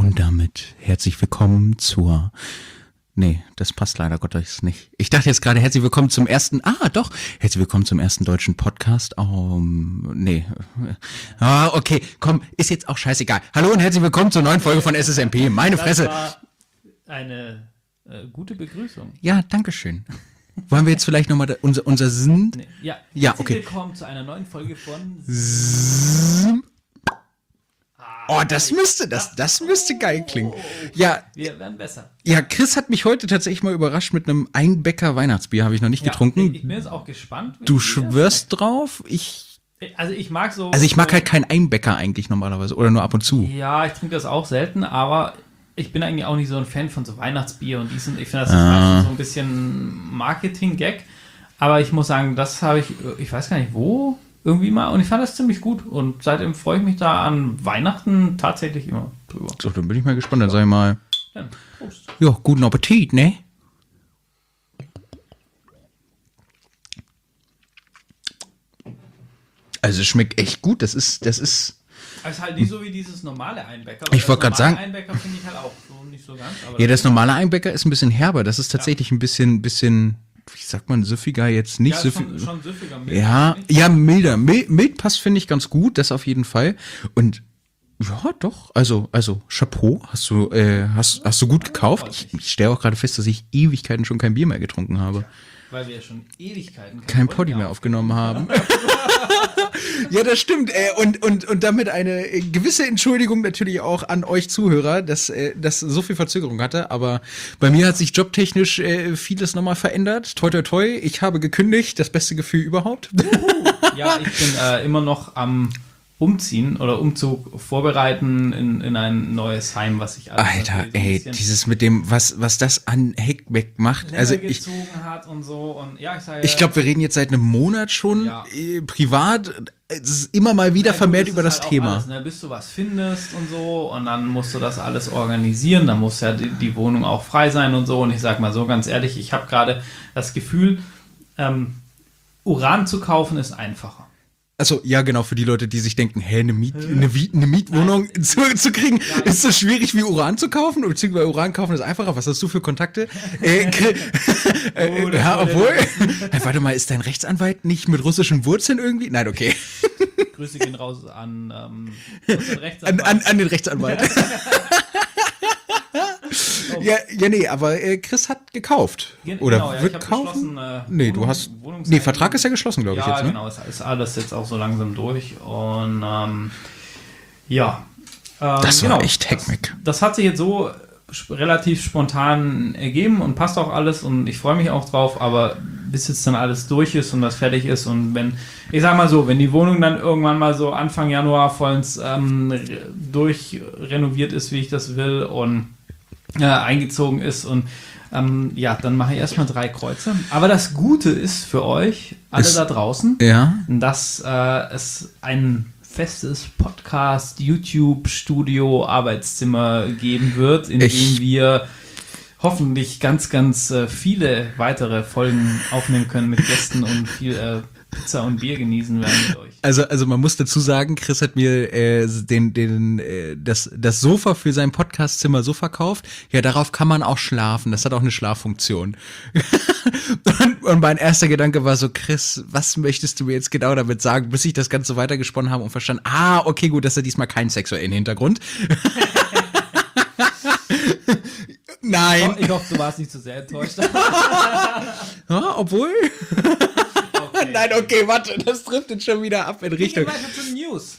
Und damit herzlich willkommen zur... Nee, das passt leider Gottes nicht. Ich dachte jetzt gerade herzlich willkommen zum ersten... herzlich willkommen zum ersten deutschen Podcast. Okay, komm, ist jetzt auch scheißegal. Hallo und herzlich willkommen zur neuen Folge von SSMP. Meine Fresse. Das war eine gute Begrüßung. Ja, danke schön. Wollen wir jetzt vielleicht nochmal unser Sinn... Nee. Ja, okay. Willkommen zu einer neuen Folge von... Oh, das müsste geil klingen. Ja. Wir werden besser. Ja, Chris hat mich heute tatsächlich mal überrascht mit einem Einbecker Weihnachtsbier, habe ich noch nicht getrunken. Ich bin jetzt auch gespannt. Du schwörst drauf? Ich mag halt keinen Einbecker eigentlich normalerweise oder nur ab und zu. Ja, ich trinke das auch selten, aber ich bin eigentlich auch nicht so ein Fan von so Weihnachtsbier und ich finde, das ist meistens so ein bisschen Marketing-Gag. Aber ich muss sagen, das habe ich weiß gar nicht wo, irgendwie mal, und ich fand das ziemlich gut. Und seitdem freue ich mich da an Weihnachten tatsächlich immer drüber. So, dann bin ich mal gespannt, dann sag ich mal. Ja, Prost. Ja, guten Appetit, ne? Also es schmeckt echt gut, das ist... Das ist halt nicht so wie dieses normale Einbecker. Ich wollte gerade sagen... Einbecker finde ich halt auch so nicht so ganz. Aber ja, das normale Einbecker ist ein bisschen herber, das ist tatsächlich ein bisschen, wie sagt man, süffiger jetzt nicht. Ja, schon süffiger. Milder, ja, milder. Mild passt, finde ich, ganz gut, das auf jeden Fall. Und ja, doch, also Chapeau, hast du gut gekauft. Ich stelle auch gerade fest, dass ich Ewigkeiten schon kein Bier mehr getrunken habe. Weil wir schon Ewigkeiten kein Poddy mehr aufgenommen haben. Ja, das stimmt. Und damit eine gewisse Entschuldigung natürlich auch an euch Zuhörer, dass das so viel Verzögerung hatte. Aber bei mir hat sich jobtechnisch vieles nochmal verändert. Toi, toi, toi. Ich habe gekündigt. Das beste Gefühl überhaupt. Ja, ich bin immer noch am Umziehen oder Umzug vorbereiten in ein neues Heim, was ich Alter, dieses mit dem, was das an Heckmeck macht. Also gezogen hat und so. Und ja, ich glaube, wir reden jetzt seit einem Monat schon privat. Es ist immer mal wieder vermehrt über das halt Thema. Alles, ne? Bis du was findest und so und dann musst du das alles organisieren, dann muss ja die Wohnung auch frei sein und so. Und ich sag mal so ganz ehrlich, ich habe gerade das Gefühl, Uran zu kaufen ist einfacher. Also ja, genau, für die Leute, die sich denken, eine Mietwohnung zu kriegen, ist so schwierig wie Uran zu kaufen, beziehungsweise Uran kaufen ist einfacher. Was hast du für Kontakte? Warte mal, ist dein Rechtsanwalt nicht mit russischen Wurzeln irgendwie? Nein, okay. Grüße gehen raus an den Rechtsanwalt. Ja, nee, aber Chris hat gekauft. Oder wird kaufen? Vertrag ist ja geschlossen, glaube ich jetzt. Ne? Genau, es ist alles jetzt auch so langsam durch. Und das war echt Heckmeck. Das hat sich jetzt so relativ spontan ergeben und passt auch alles und ich freue mich auch drauf, aber bis jetzt dann alles durch ist und das fertig ist und wenn die Wohnung dann irgendwann mal so Anfang Januar vollends durchrenoviert ist, wie ich das will und eingezogen ist und dann mache ich erstmal 3 Kreuze. Aber das Gute ist für euch, alle da draußen, dass es ein festes Podcast, YouTube-Studio, Arbeitszimmer geben wird, in dem wir hoffentlich ganz, ganz viele weitere Folgen aufnehmen können mit Gästen und viel Pizza und Bier genießen werden mit euch. Also man muss dazu sagen, Chris hat mir das Sofa für sein Podcastzimmer so verkauft. Ja, darauf kann man auch schlafen. Das hat auch eine Schlaffunktion. und mein erster Gedanke war so, Chris, was möchtest du mir jetzt genau damit sagen, bis ich das Ganze weitergesponnen habe und verstanden, okay, gut, dass er diesmal keinen sexuellen Hintergrund. Nein. Ich hoffe, du warst nicht zu sehr enttäuscht. Ja, obwohl... Okay. Nein, okay, warte, das driftet schon wieder ab in Richtung. Weiter zu News.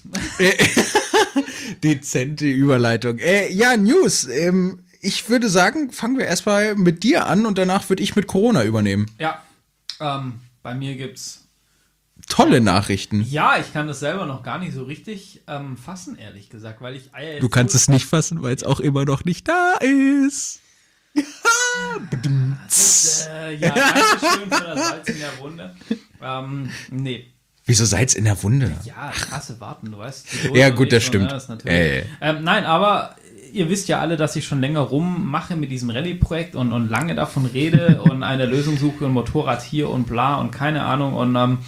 Dezente Überleitung. News. Ich würde sagen, fangen wir erstmal mit dir an und danach würde ich mit Corona übernehmen. Ja, bei mir gibt's tolle Nachrichten. Ja, ich kann das selber noch gar nicht so richtig fassen, ehrlich gesagt, weil ich Eier. Du kannst es nicht fassen, weil es auch immer noch nicht da ist. Danke schön für das Salz in der Wunde. Nee. Wieso Salz in der Wunde? Ja, krasse Warten, du weißt. Ja, gut, das stimmt. Das nein, aber ihr wisst ja alle, dass ich schon länger rummache mit diesem Rallye-Projekt und lange davon rede und eine Lösung suche und Motorrad hier und bla und keine Ahnung und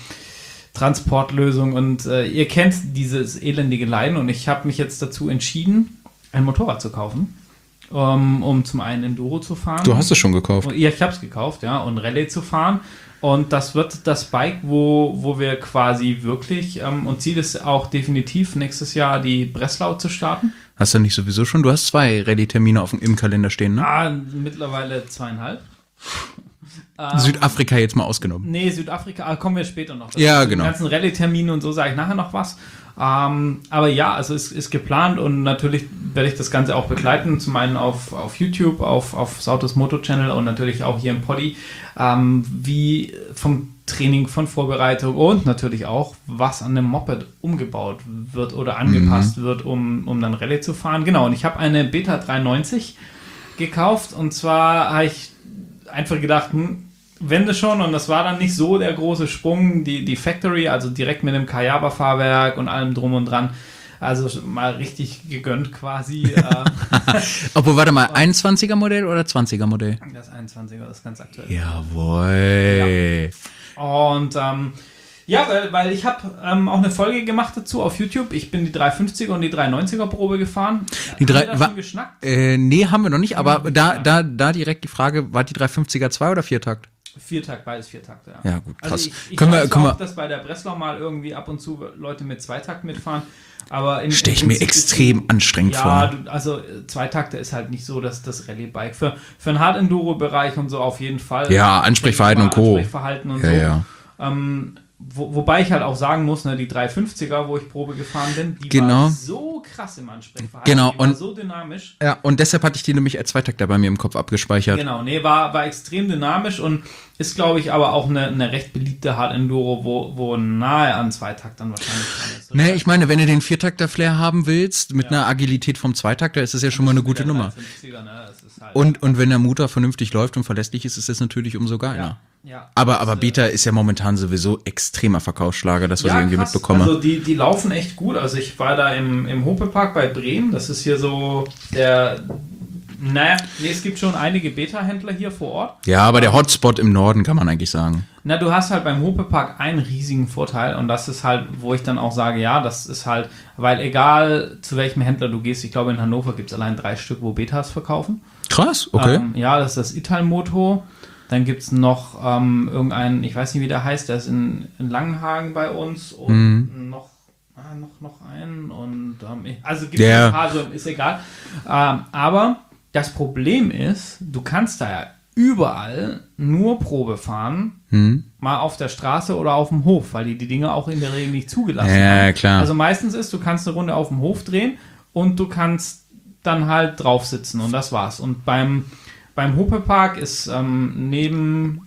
Transportlösung und ihr kennt dieses elendige Leiden und ich habe mich jetzt dazu entschieden, ein Motorrad zu kaufen, um zum einen Enduro zu fahren. Du hast es schon gekauft. Ja, ich habe es gekauft, ja, und Rallye zu fahren. Und das wird das Bike, wo wir quasi wirklich, und Ziel ist auch definitiv nächstes Jahr die Breslau zu starten. Hast du nicht sowieso schon? Du hast 2 Rallye-Termine im Kalender stehen, ne? Mittlerweile 2,5. Südafrika jetzt mal ausgenommen. Nee, Südafrika, kommen wir später noch. Ja, genau. Die ganzen Rallye-Termine und so sage ich nachher noch was. Aber ja, also es ist geplant und natürlich werde ich das Ganze auch begleiten. Zum einen auf YouTube, auf Sautos Moto Channel und natürlich auch hier im Poddy. Wie vom Training, von Vorbereitung und natürlich auch, was an dem Moped umgebaut wird oder angepasst wird, um dann Rallye zu fahren. Genau, und ich habe eine Beta 390 gekauft und zwar habe ich einfach gedacht, wenn das schon, und das war dann nicht so der große Sprung, die Factory, also direkt mit dem Kayaba-Fahrwerk und allem drum und dran, also mal richtig gegönnt quasi. Obwohl, warte mal, 21er Modell oder 20er Modell? Das 21er, das ist ganz aktuell. Jawohl. Ja. Und weil ich habe auch eine Folge gemacht dazu auf YouTube. Ich bin die 350er und die 390er Probe gefahren. Die haben wir da schon geschnackt? Nee, haben wir noch nicht, aber da direkt die Frage, war die 350er 2 oder 4-Takt? 4-Takt, beides 4-Takte, ja. Ja, gut, krass. Also ich weiß auch, dass bei der Breslau mal irgendwie ab und zu Leute mit 2-Takt mitfahren, aber stelle ich mir extrem anstrengend vor. Ja, also 2-Takte ist halt nicht so, dass das Rallye-Bike für einen Hard-Enduro-Bereich und so auf jeden Fall. Ja, Ansprechverhalten und Co. Ansprechverhalten und ja, so. Ja. Wobei ich halt auch sagen muss, ne, die 350er, wo ich Probe gefahren bin, die war so krass im Ansprechverhalten, die war so dynamisch. Ja, und deshalb hatte ich die nämlich als Zweitakter bei mir im Kopf abgespeichert. Genau, nee, war extrem dynamisch und ist, glaube ich, aber auch eine recht beliebte Hard-Enduro, wo nahe an Zweitaktern wahrscheinlich dran ist. Nee, ich meine, wenn du den Viertakter-Flair haben willst, mit einer Agilität vom Zweitakter, ist das ja schon mal eine gute Nummer. 350er, ne? Das ist halt und wenn der Motor vernünftig läuft und verlässlich ist, ist das natürlich umso geiler. Ja, aber Beta ist ja momentan sowieso extremer Verkaufsschlager, das, was ich irgendwie krass. mitbekomme. Also die laufen echt gut. Also ich war da im Hope-Park bei Bremen. Das ist hier so es gibt schon einige Beta-Händler hier vor Ort. Ja, aber der Hotspot im Norden kann man eigentlich sagen. Na, du hast halt beim Hope-Park einen riesigen Vorteil und das ist halt, wo ich dann auch sage, ja, das ist halt, weil egal zu welchem Händler du gehst, ich glaube in Hannover gibt es allein 3 Stück, wo Betas verkaufen. Krass, okay. Ja, das ist das Italmoto. Dann gibt es noch irgendeinen, ich weiß nicht, wie der heißt, der ist in Langenhagen bei uns und noch einen und also gibt es ein paar, so ist egal. Aber das Problem ist, du kannst da ja überall nur Probe fahren, mal auf der Straße oder auf dem Hof, weil die Dinge auch in der Regel nicht zugelassen haben. Ja, klar. Also meistens ist, du kannst eine Runde auf dem Hof drehen und du kannst dann halt drauf sitzen und das war's. Und beim Hope-Park ist neben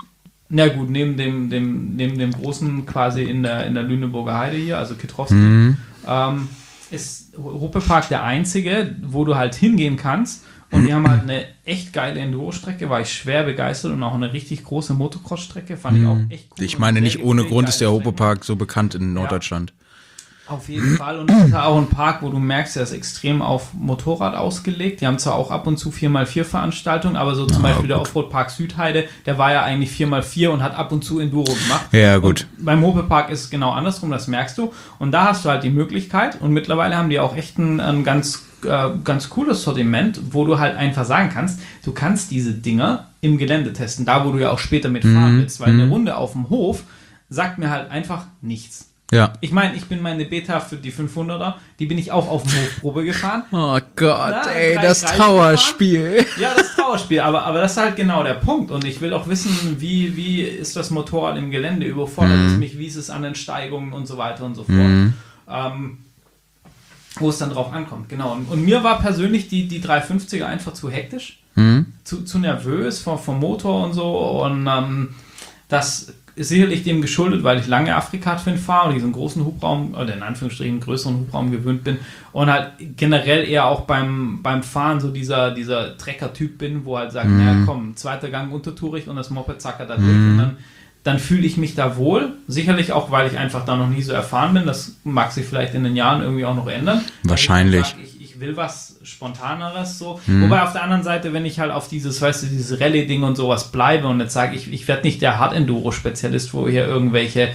dem großen quasi in der Lüneburger Heide hier, also Kitrowski, ist Hope-Park der einzige, wo du halt hingehen kannst. Und die haben halt eine echt geile Enduro-Strecke, war ich schwer begeistert und auch eine richtig große Motocross-Strecke, fand ich auch echt cool. Ich meine, nicht ohne Grund ist der Hope-Park so bekannt in Norddeutschland. Auf jeden Fall. Und es ist auch ein Park, wo du merkst, der ist extrem auf Motorrad ausgelegt. Die haben zwar auch ab und zu 4x4 Veranstaltungen, aber so zum Beispiel der Offroad-Park Südheide, der war ja eigentlich 4x4 und hat ab und zu Enduro gemacht. Ja, gut. Und beim Hope-Park ist es genau andersrum, das merkst du. Und da hast du halt die Möglichkeit und mittlerweile haben die auch echt ein ganz cooles Sortiment, wo du halt einfach sagen kannst, du kannst diese Dinger im Gelände testen, da wo du ja auch später mitfahren willst, weil eine Runde auf dem Hof sagt mir halt einfach nichts. Ja. Ich meine, ich bin meine Beta für die 500er, die bin ich auch auf dem Hofprobe gefahren. Oh Gott, das Trauerspiel. Ja, das Trauerspiel, aber das ist halt genau der Punkt. Und ich will auch wissen, wie ist das Motorrad im Gelände, überfordert es mich, wie ist es an den Steigungen und so weiter und so fort. Wo es dann drauf ankommt, genau. Und mir war persönlich die 350er einfach zu hektisch, zu nervös vom Motor und so. Und das ist sicherlich dem geschuldet, weil ich lange Afrika-Twin fahre und diesen großen Hubraum, oder in Anführungsstrichen größeren Hubraum gewöhnt bin und halt generell eher auch beim Fahren so dieser Trecker-Typ bin, wo halt sagt, ja komm, zweiter Gang untertourig und das Moped zackert da durch und dann fühle ich mich da wohl. Sicherlich auch, weil ich einfach da noch nie so erfahren bin. Das mag sich vielleicht in den Jahren irgendwie auch noch ändern. Wahrscheinlich. Ich will was Spontaneres so. Wobei auf der anderen Seite, wenn ich halt auf dieses Rallye-Ding und sowas bleibe und jetzt sage, ich werde nicht der Hard-Enduro-Spezialist, wo hier irgendwelche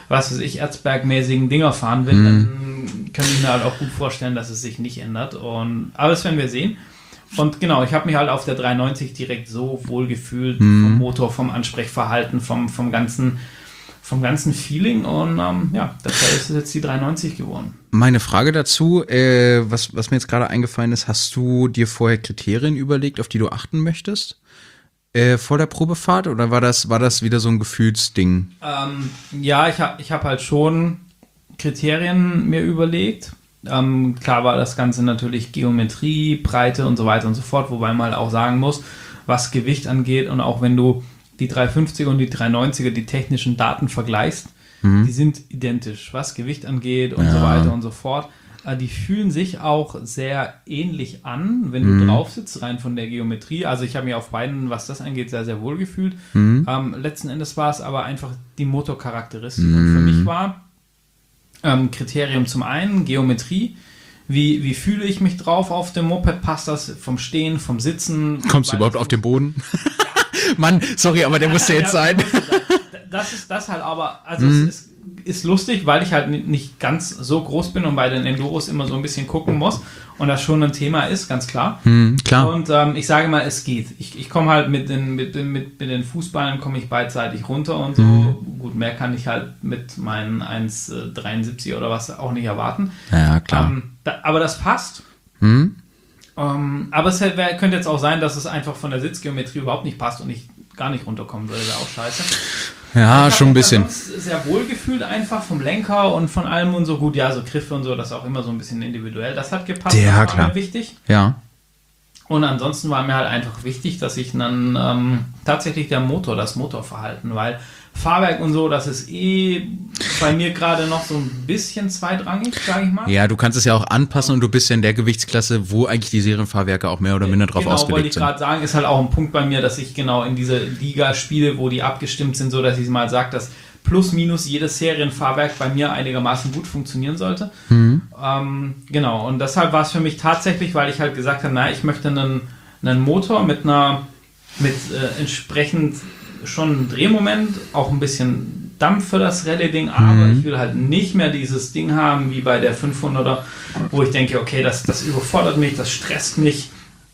was weiß ich, Erzberg-mäßigen Dinger fahren will, dann kann ich mir halt auch gut vorstellen, dass es sich nicht ändert. Aber das werden wir sehen. Und genau, ich habe mich halt auf der 390 direkt so wohl gefühlt, vom Motor, vom Ansprechverhalten, vom ganzen Feeling. Und deshalb ist es jetzt die 390 geworden. Meine Frage dazu, was mir jetzt gerade eingefallen ist, hast du dir vorher Kriterien überlegt, auf die du achten möchtest? Vor der Probefahrt? Oder war das wieder so ein Gefühlsding? Ich hab halt schon Kriterien mir überlegt. Klar war das Ganze natürlich Geometrie, Breite und so weiter und so fort, wobei man halt auch sagen muss, was Gewicht angeht und auch wenn du die 350er und die 390er, die technischen Daten vergleichst, die sind identisch, was Gewicht angeht und so weiter und so fort. Die fühlen sich auch sehr ähnlich an, wenn du drauf sitzt, rein von der Geometrie. Also ich habe mich auf beiden, was das angeht, sehr, sehr wohl gefühlt. Letzten Endes war es aber einfach die Motorcharakteristik. Und für mich war Kriterium zum einen Geometrie. Wie fühle ich mich drauf auf dem Moped? Passt das vom Stehen, vom Sitzen? Kommst du überhaupt auf den Boden? Mann, sorry, aber der musste jetzt sein. Das ist das halt aber, also es ist lustig, weil ich halt nicht ganz so groß bin und bei den Enduros immer so ein bisschen gucken muss und das schon ein Thema ist, ganz klar. Klar. Und ich sage mal, es geht. Ich komme halt mit den Fußballen komme ich beidseitig runter und so. Gut, mehr kann ich halt mit meinen 1,73 oder was auch nicht erwarten. Ja, klar. Aber das passt. Aber es könnte jetzt auch sein, dass es einfach von der Sitzgeometrie überhaupt nicht passt und ich gar nicht runterkommen würde. Wäre auch scheiße. Ja, schon ein bisschen. Sehr wohl gefühlt einfach vom Lenker und von allem und so gut. Ja, so Griffe und so, das ist auch immer so ein bisschen individuell. Das hat gepasst. Ja, das war klar. mir wichtig. Ja. Und ansonsten war mir halt einfach wichtig, dass ich dann tatsächlich das Motorverhalten, weil Fahrwerk und so, das ist bei mir gerade noch so ein bisschen zweitrangig, sage ich mal. Ja, du kannst es ja auch anpassen und du bist ja in der Gewichtsklasse, wo eigentlich die Serienfahrwerke auch mehr oder minder drauf ausgelegt sind. Wollte ich gerade sagen, ist halt auch ein Punkt bei mir, dass ich genau in diese Liga spiele, wo die abgestimmt sind, so dass ich mal sage, dass plus minus jedes Serienfahrwerk bei mir einigermaßen gut funktionieren sollte. Genau, und deshalb war es für mich tatsächlich, weil ich halt gesagt habe, ich möchte einen Motor mit entsprechend schon einem Drehmoment, auch ein bisschen Dampf für das Rallye-Ding, aber ich will halt nicht mehr dieses Ding haben wie bei der 500er, wo ich denke, okay, das überfordert mich, das stresst mich.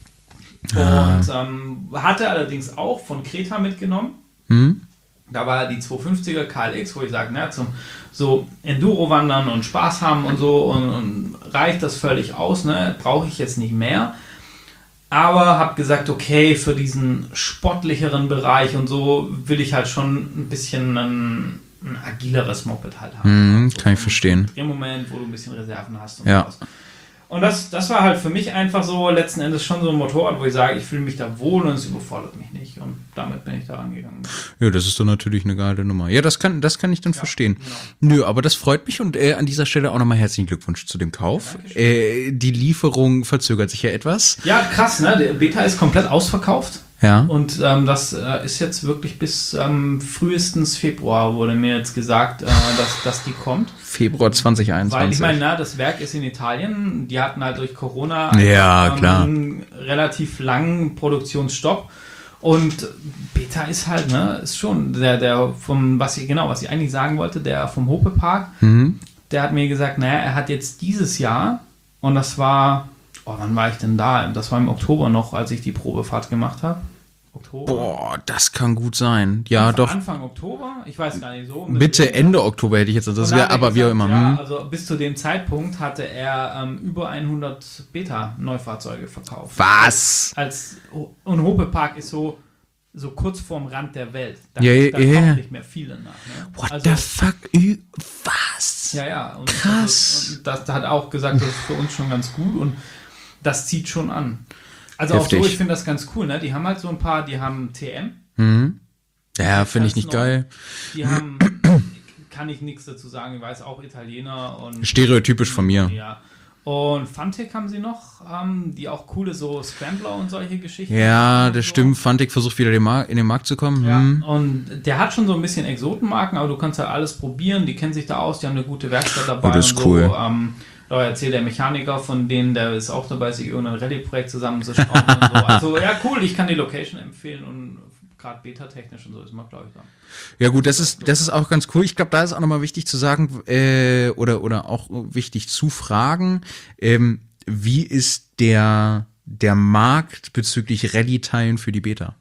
Und hatte allerdings auch von Creta mitgenommen. Da war die 250er KLX, wo ich sage, zum so Enduro-Wandern und Spaß haben und so und reicht das völlig aus, brauche ich jetzt nicht mehr. Aber habe gesagt, okay, für diesen sportlicheren Bereich und so will ich halt schon ein bisschen ein agileres Moped halt haben. Kann ich verstehen. Im Moment, wo du ein bisschen Reserven hast und ja. sowas. Und das war halt für mich einfach so letzten Endes schon so ein Motorrad, wo ich sage, ich fühle mich da wohl und es überfordert mich nicht. Und damit bin ich da rangegangen. Ja, das ist doch natürlich eine geile Nummer. Ja, das kann ich dann verstehen. Genau. Nö, aber das freut mich und an dieser Stelle auch nochmal herzlichen Glückwunsch zu dem Kauf. Die Lieferung verzögert sich ja etwas. Ja, krass, ne? Der Beta ist komplett ausverkauft. Ja. Und das ist jetzt wirklich bis frühestens Februar, wurde mir jetzt gesagt, dass die kommt. Februar 2021. Weil ich meine, das Werk ist in Italien. Die hatten halt durch Corona klar. einen relativ langen Produktionsstopp. Und Beta ist halt, ist schon der vom, was ich eigentlich sagen wollte, der vom Hope Park, der hat mir gesagt, er hat jetzt dieses Jahr, und das war, wann war ich denn da? Das war im Oktober noch, als ich die Probefahrt gemacht habe. Oktober. Boah, das kann gut sein. Ja, doch. Anfang Oktober? Ich weiß gar nicht so. Bitte Ende Oktober hätte ich jetzt, das wäre aber wie auch immer. Ja, also bis zu dem Zeitpunkt hatte er über 100 Beta-Neufahrzeuge verkauft. Was? Und Hope Park ist so kurz vorm Rand der Welt. Da kommt nicht mehr viele nach. What the fuck? Was? Ja. Und krass. Und das hat auch gesagt, das ist für uns schon ganz gut und das zieht schon an. Also heftig. auch so, ich finde das ganz cool, Die haben halt so ein paar, die haben TM. Ja, finde ich nicht geil. Die haben, kann ich nichts dazu sagen, ich weiß auch Italiener und stereotypisch von mir. Ja. Und Fantic haben sie noch, die auch coole so Scrambler und solche Geschichten. Ja, das stimmt. Fantic versucht wieder in den Markt zu kommen. Ja, und der hat schon so ein bisschen Exotenmarken, aber du kannst halt alles probieren. Die kennen sich da aus, die haben eine gute Werkstatt dabei. Das ist und cool. So, da erzählt der Mechaniker von denen, der ist auch dabei, sich irgendein Rallye-Projekt zusammenzuschrauben und so. Also ja, cool, ich kann die Location empfehlen und gerade beta-technisch und so ist man, glaube ich, da. Ja gut, das ist auch ganz cool. Ich glaube, da ist auch nochmal wichtig zu sagen, oder auch wichtig zu fragen, wie ist der Markt bezüglich Rallye-Teilen für die Beta?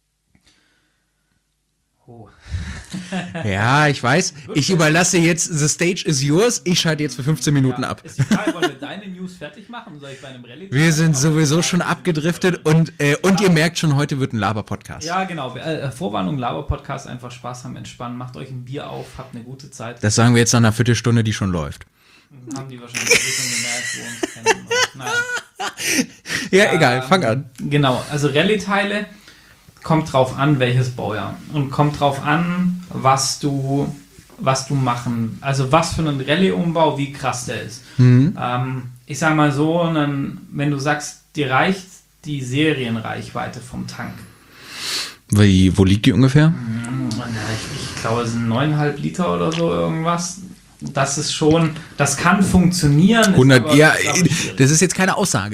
Oh. Ja, ich weiß. Ich überlasse jetzt, the stage is yours. Ich schalte jetzt für 15 Minuten ab. Ist die Frage, wollen wir deine News fertig machen? Soll ich bei einem Rallye? Wir sind sowieso schon abgedriftet und ihr merkt schon, heute wird ein Laber-Podcast. Ja, genau. Vorwarnung, Laber-Podcast, einfach Spaß haben, entspannen. Macht euch ein Bier auf, habt eine gute Zeit. Das sagen wir jetzt nach einer Viertelstunde, die schon läuft. Haben die wahrscheinlich schon gemerkt, wo uns kennen. Naja. Ja, egal, fang an. Genau, also Rallye-Teile kommt drauf an, welches Baujahr. Und kommt drauf an, was du machen, also was für einen Rallye-Umbau, wie krass der ist. Ich sag mal so, wenn du sagst, dir reicht die Serienreichweite vom Tank. Wo liegt die ungefähr? Ich glaube, es sind 9,5 Liter oder so irgendwas. Das ist schon, das kann funktionieren. 100, aber, ja, das ist jetzt keine Aussage.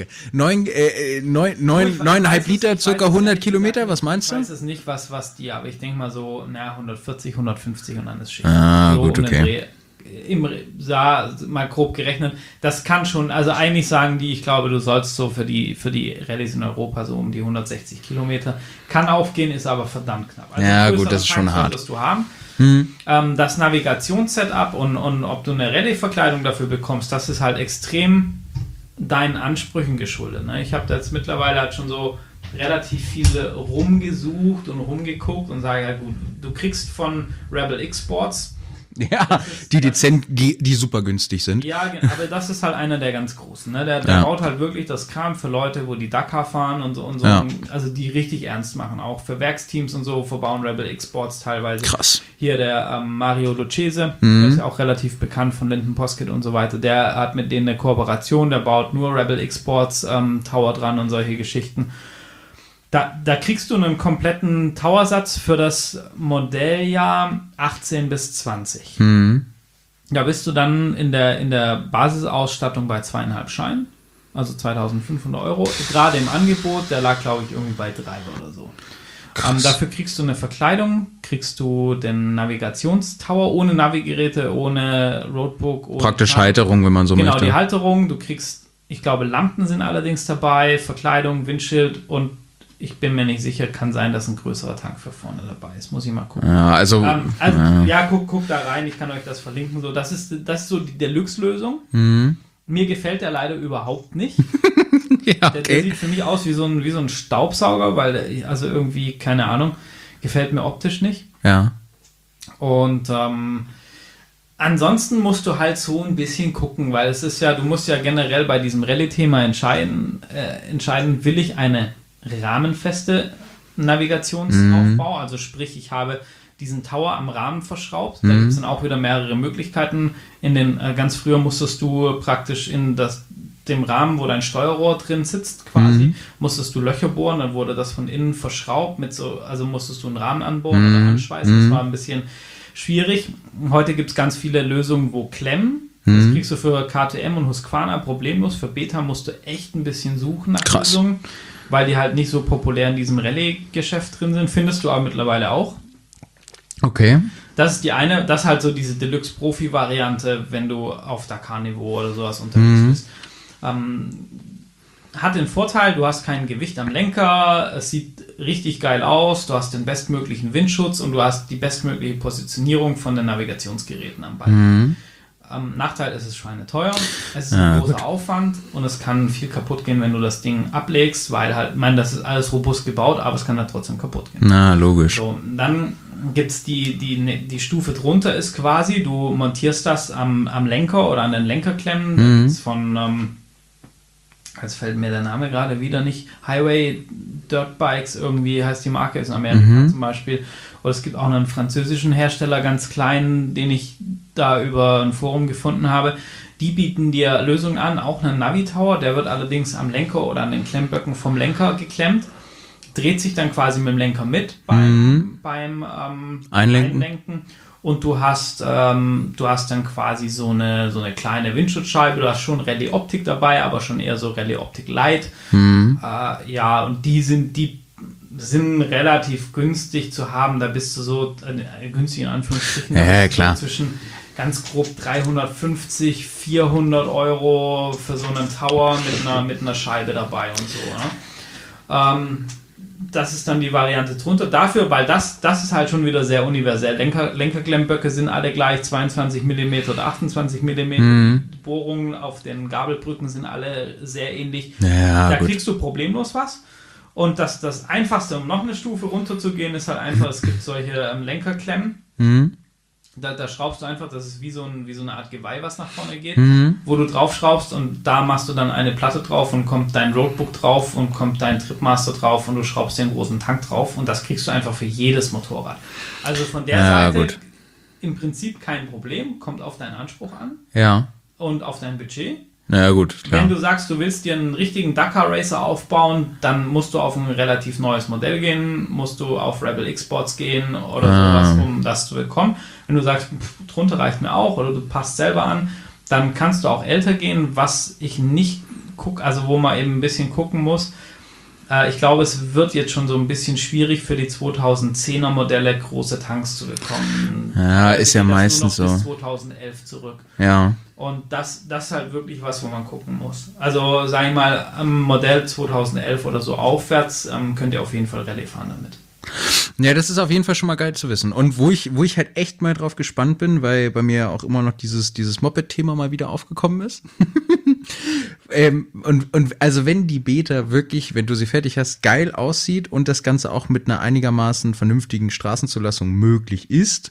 9,5 Liter, circa 100 Kilometer, was meinst du? Ich weiß es nicht, was die, aber ich denke mal so, 140, 150 und dann ist Schicht. So gut, okay. Mal grob gerechnet. Das kann schon, also eigentlich sagen die, ich glaube, du sollst so für die Rallyes in Europa so um die 160 Kilometer. Kann aufgehen, ist aber verdammt knapp. Also ja gut, das ist schon hart. Solltest du haben. Das Navigationssetup und ob du eine Rallye-Verkleidung dafür bekommst, das ist halt extrem deinen Ansprüchen geschuldet. Ne? Ich habe da jetzt mittlerweile halt schon so relativ viele rumgesucht und rumgeguckt und sage, ja gut, du kriegst von Rebel X Sports, ja, die super günstig sind. Ja, aber das ist halt einer der ganz großen. Ne? Der baut halt wirklich das Kram für Leute, wo die Dakar fahren und so. Ja. Also die richtig ernst machen. Auch für Werksteams und so verbauen Rebel X-Sports teilweise. Krass. Hier der Mario Lucchese, der ist ja auch relativ bekannt von Linden Poskett und so weiter. Der hat mit denen eine Kooperation, der baut nur Rebel X-Sports Tower dran und solche Geschichten. Da kriegst du einen kompletten Towersatz für das Modelljahr 18 bis 20. Da bist du dann in der Basisausstattung bei 2,5 Scheinen, also 2.500 €. Gerade im Angebot, der lag, glaube ich, irgendwie bei 3 oder so. Dafür kriegst du eine Verkleidung, kriegst du den Navigationstower ohne Navigeräte, ohne Roadbook. Ohne praktisch Halterung, wenn man so möchte. Genau, die Halterung. Du kriegst, ich glaube, Lampen sind allerdings dabei, Verkleidung, Windschild und ich bin mir nicht sicher, kann sein, dass ein größerer Tank für vorne dabei ist. Muss ich mal gucken. Ja, also guck da rein, ich kann euch das verlinken. So, das ist so die Deluxe-Lösung. Mir gefällt der leider überhaupt nicht. Ja, okay. Der sieht für mich aus wie so ein Staubsauger, weil also irgendwie, keine Ahnung, gefällt mir optisch nicht. Ja. Und ansonsten musst du halt so ein bisschen gucken, weil es ist ja, du musst ja generell bei diesem Rallye-Thema entscheiden, will ich eine rahmenfeste Navigationsaufbau, also sprich, ich habe diesen Tower am Rahmen verschraubt, da gibt es dann auch wieder mehrere Möglichkeiten. Ganz früher musstest du praktisch in dem Rahmen, wo dein Steuerrohr drin sitzt, quasi, musstest du Löcher bohren, dann wurde das von innen verschraubt, also musstest du einen Rahmen anbohren oder anschweißen, das war ein bisschen schwierig. Heute gibt es ganz viele Lösungen, wo Klemmen, das kriegst du für KTM und Husqvarna problemlos, für Beta musst du echt ein bisschen suchen nach Lösungen, weil die halt nicht so populär in diesem Rallye-Geschäft drin sind, findest du aber mittlerweile auch. Okay. Das ist die eine, das ist halt so diese Deluxe-Profi-Variante, wenn du auf Dakar-Niveau oder sowas unterwegs bist. Hat den Vorteil, du hast kein Gewicht am Lenker, es sieht richtig geil aus, du hast den bestmöglichen Windschutz und du hast die bestmögliche Positionierung von den Navigationsgeräten am Ball. Nachteil ist es schweineteuer, es ist ein großer Aufwand und es kann viel kaputt gehen, wenn du das Ding ablegst, weil halt, das ist alles robust gebaut, aber es kann halt trotzdem kaputt gehen. Na, logisch. So, dann gibt es die Stufe drunter ist quasi, du montierst das am Lenker oder an den Lenkerklemmen, das ist von, jetzt fällt mir der Name gerade wieder nicht, Highway Dirt Bikes irgendwie heißt die Marke, ist in Amerika zum Beispiel. Oder es gibt auch einen französischen Hersteller, ganz kleinen, den ich da über ein Forum gefunden habe. Die bieten dir Lösungen an, auch einen Navi-Tower, der wird allerdings am Lenker oder an den Klemmböcken vom Lenker geklemmt, dreht sich dann quasi mit dem Lenker mit beim Einlenken. Und du hast dann quasi so eine kleine Windschutzscheibe, du hast schon Rallye-Optik dabei, aber schon eher so Rallye-Optik Light. Und die sind relativ günstig zu haben. Da bist du so günstig in Anführungsstrichen. Klar. So zwischen ganz grob 350, 400 Euro für so einen Tower mit einer Scheibe dabei und so. Ne? Das ist dann die Variante drunter. Dafür, weil das ist halt schon wieder sehr universell. Lenkerklemmböcke sind alle gleich, 22 mm oder 28 mm. Bohrungen auf den Gabelbrücken sind alle sehr ähnlich. Ja, da kriegst du problemlos was. Und das Einfachste, um noch eine Stufe runterzugehen, ist halt einfach, es gibt solche Lenkerklemmen. Da schraubst du einfach, das ist wie so eine Art Geweih, was nach vorne geht, wo du drauf schraubst und da machst du dann eine Platte drauf und kommt dein Roadbook drauf und kommt dein Tripmaster drauf und du schraubst den großen Tank drauf und das kriegst du einfach für jedes Motorrad. Also von der Seite im Prinzip kein Problem, kommt auf deinen Anspruch an und auf dein Budget. Ja, gut, klar. Wenn du sagst, du willst dir einen richtigen Dakar Racer aufbauen, dann musst du auf ein relativ neues Modell gehen, musst du auf Rebel X-Sports gehen oder sowas, um das zu bekommen. Wenn du sagst, drunter reicht mir auch oder du passt selber an, dann kannst du auch älter gehen, was ich nicht gucke, also wo man eben ein bisschen gucken muss. Ich glaube, es wird jetzt schon so ein bisschen schwierig für die 2010er Modelle große Tanks zu bekommen. Ja, ist ja meistens so. Bis 2011 zurück. Ja. Und das ist halt wirklich was, wo man gucken muss. Also, sag ich mal, am Modell 2011 oder so aufwärts könnt ihr auf jeden Fall Rallye fahren damit. Ja, das ist auf jeden Fall schon mal geil zu wissen. Und wo ich halt echt mal drauf gespannt bin, weil bei mir auch immer noch dieses Moped-Thema mal wieder aufgekommen ist. Und also wenn die Beta wirklich, wenn du sie fertig hast, geil aussieht und das Ganze auch mit einer einigermaßen vernünftigen Straßenzulassung möglich ist,